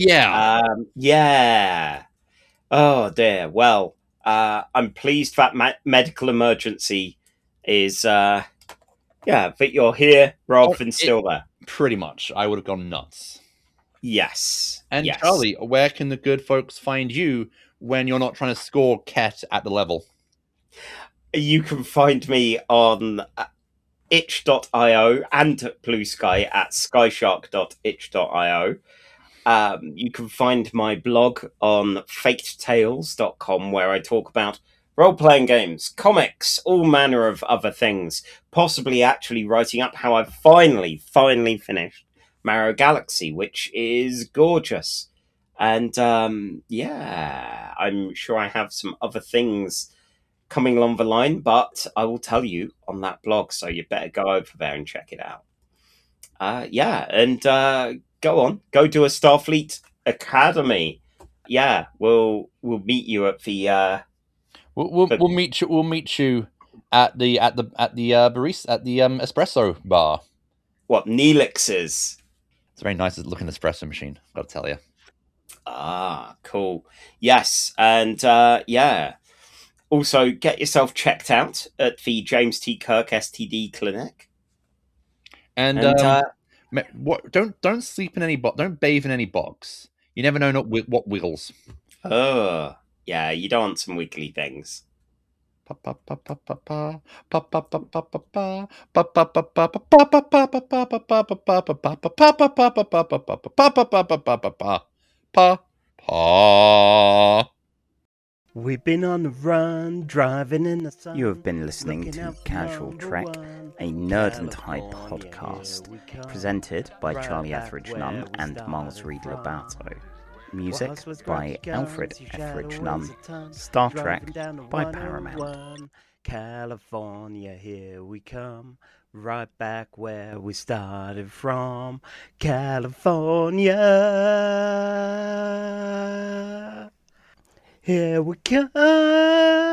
Yeah. Oh dear. Well, I'm pleased that medical emergency is, that you're here rather than still there. Pretty much. I would have gone nuts. Yes. And Charlie, where can the good folks find you when you're not trying to score Ket at the level? You can find me on itch.io and Blue Sky at skyshark.itch.io. You can find my blog on fakedtales.com where I talk about role-playing games, comics, all manner of other things, possibly actually writing up how I've finally finished Marrow Galaxy, which is gorgeous. And I'm sure I have some other things coming along the line, but I will tell you on that blog, so you better go over there and check it out. Go on, go do a Starfleet Academy. Yeah, we'll meet you at the. We'll meet you at the barista at the espresso bar. What, Neelix's? It's a very nice looking espresso machine, I've got to tell you. Ah, cool. Yes, and also get yourself checked out at the James T. Kirk STD clinic. And don't sleep in any don't bathe in any box. You never know what wiggles. Oh, yeah, you don't want some wiggly things. We've been on the run, driving in the sun. You have been listening to Casual Trek, a Nerd and Hype podcast, presented by Charlie Etheridge Nunn and Miles Reed Lobato. Music by Alfred Etheridge Nunn. Star Trek by Paramount. California, here we come, right back where we started from. California, here we come.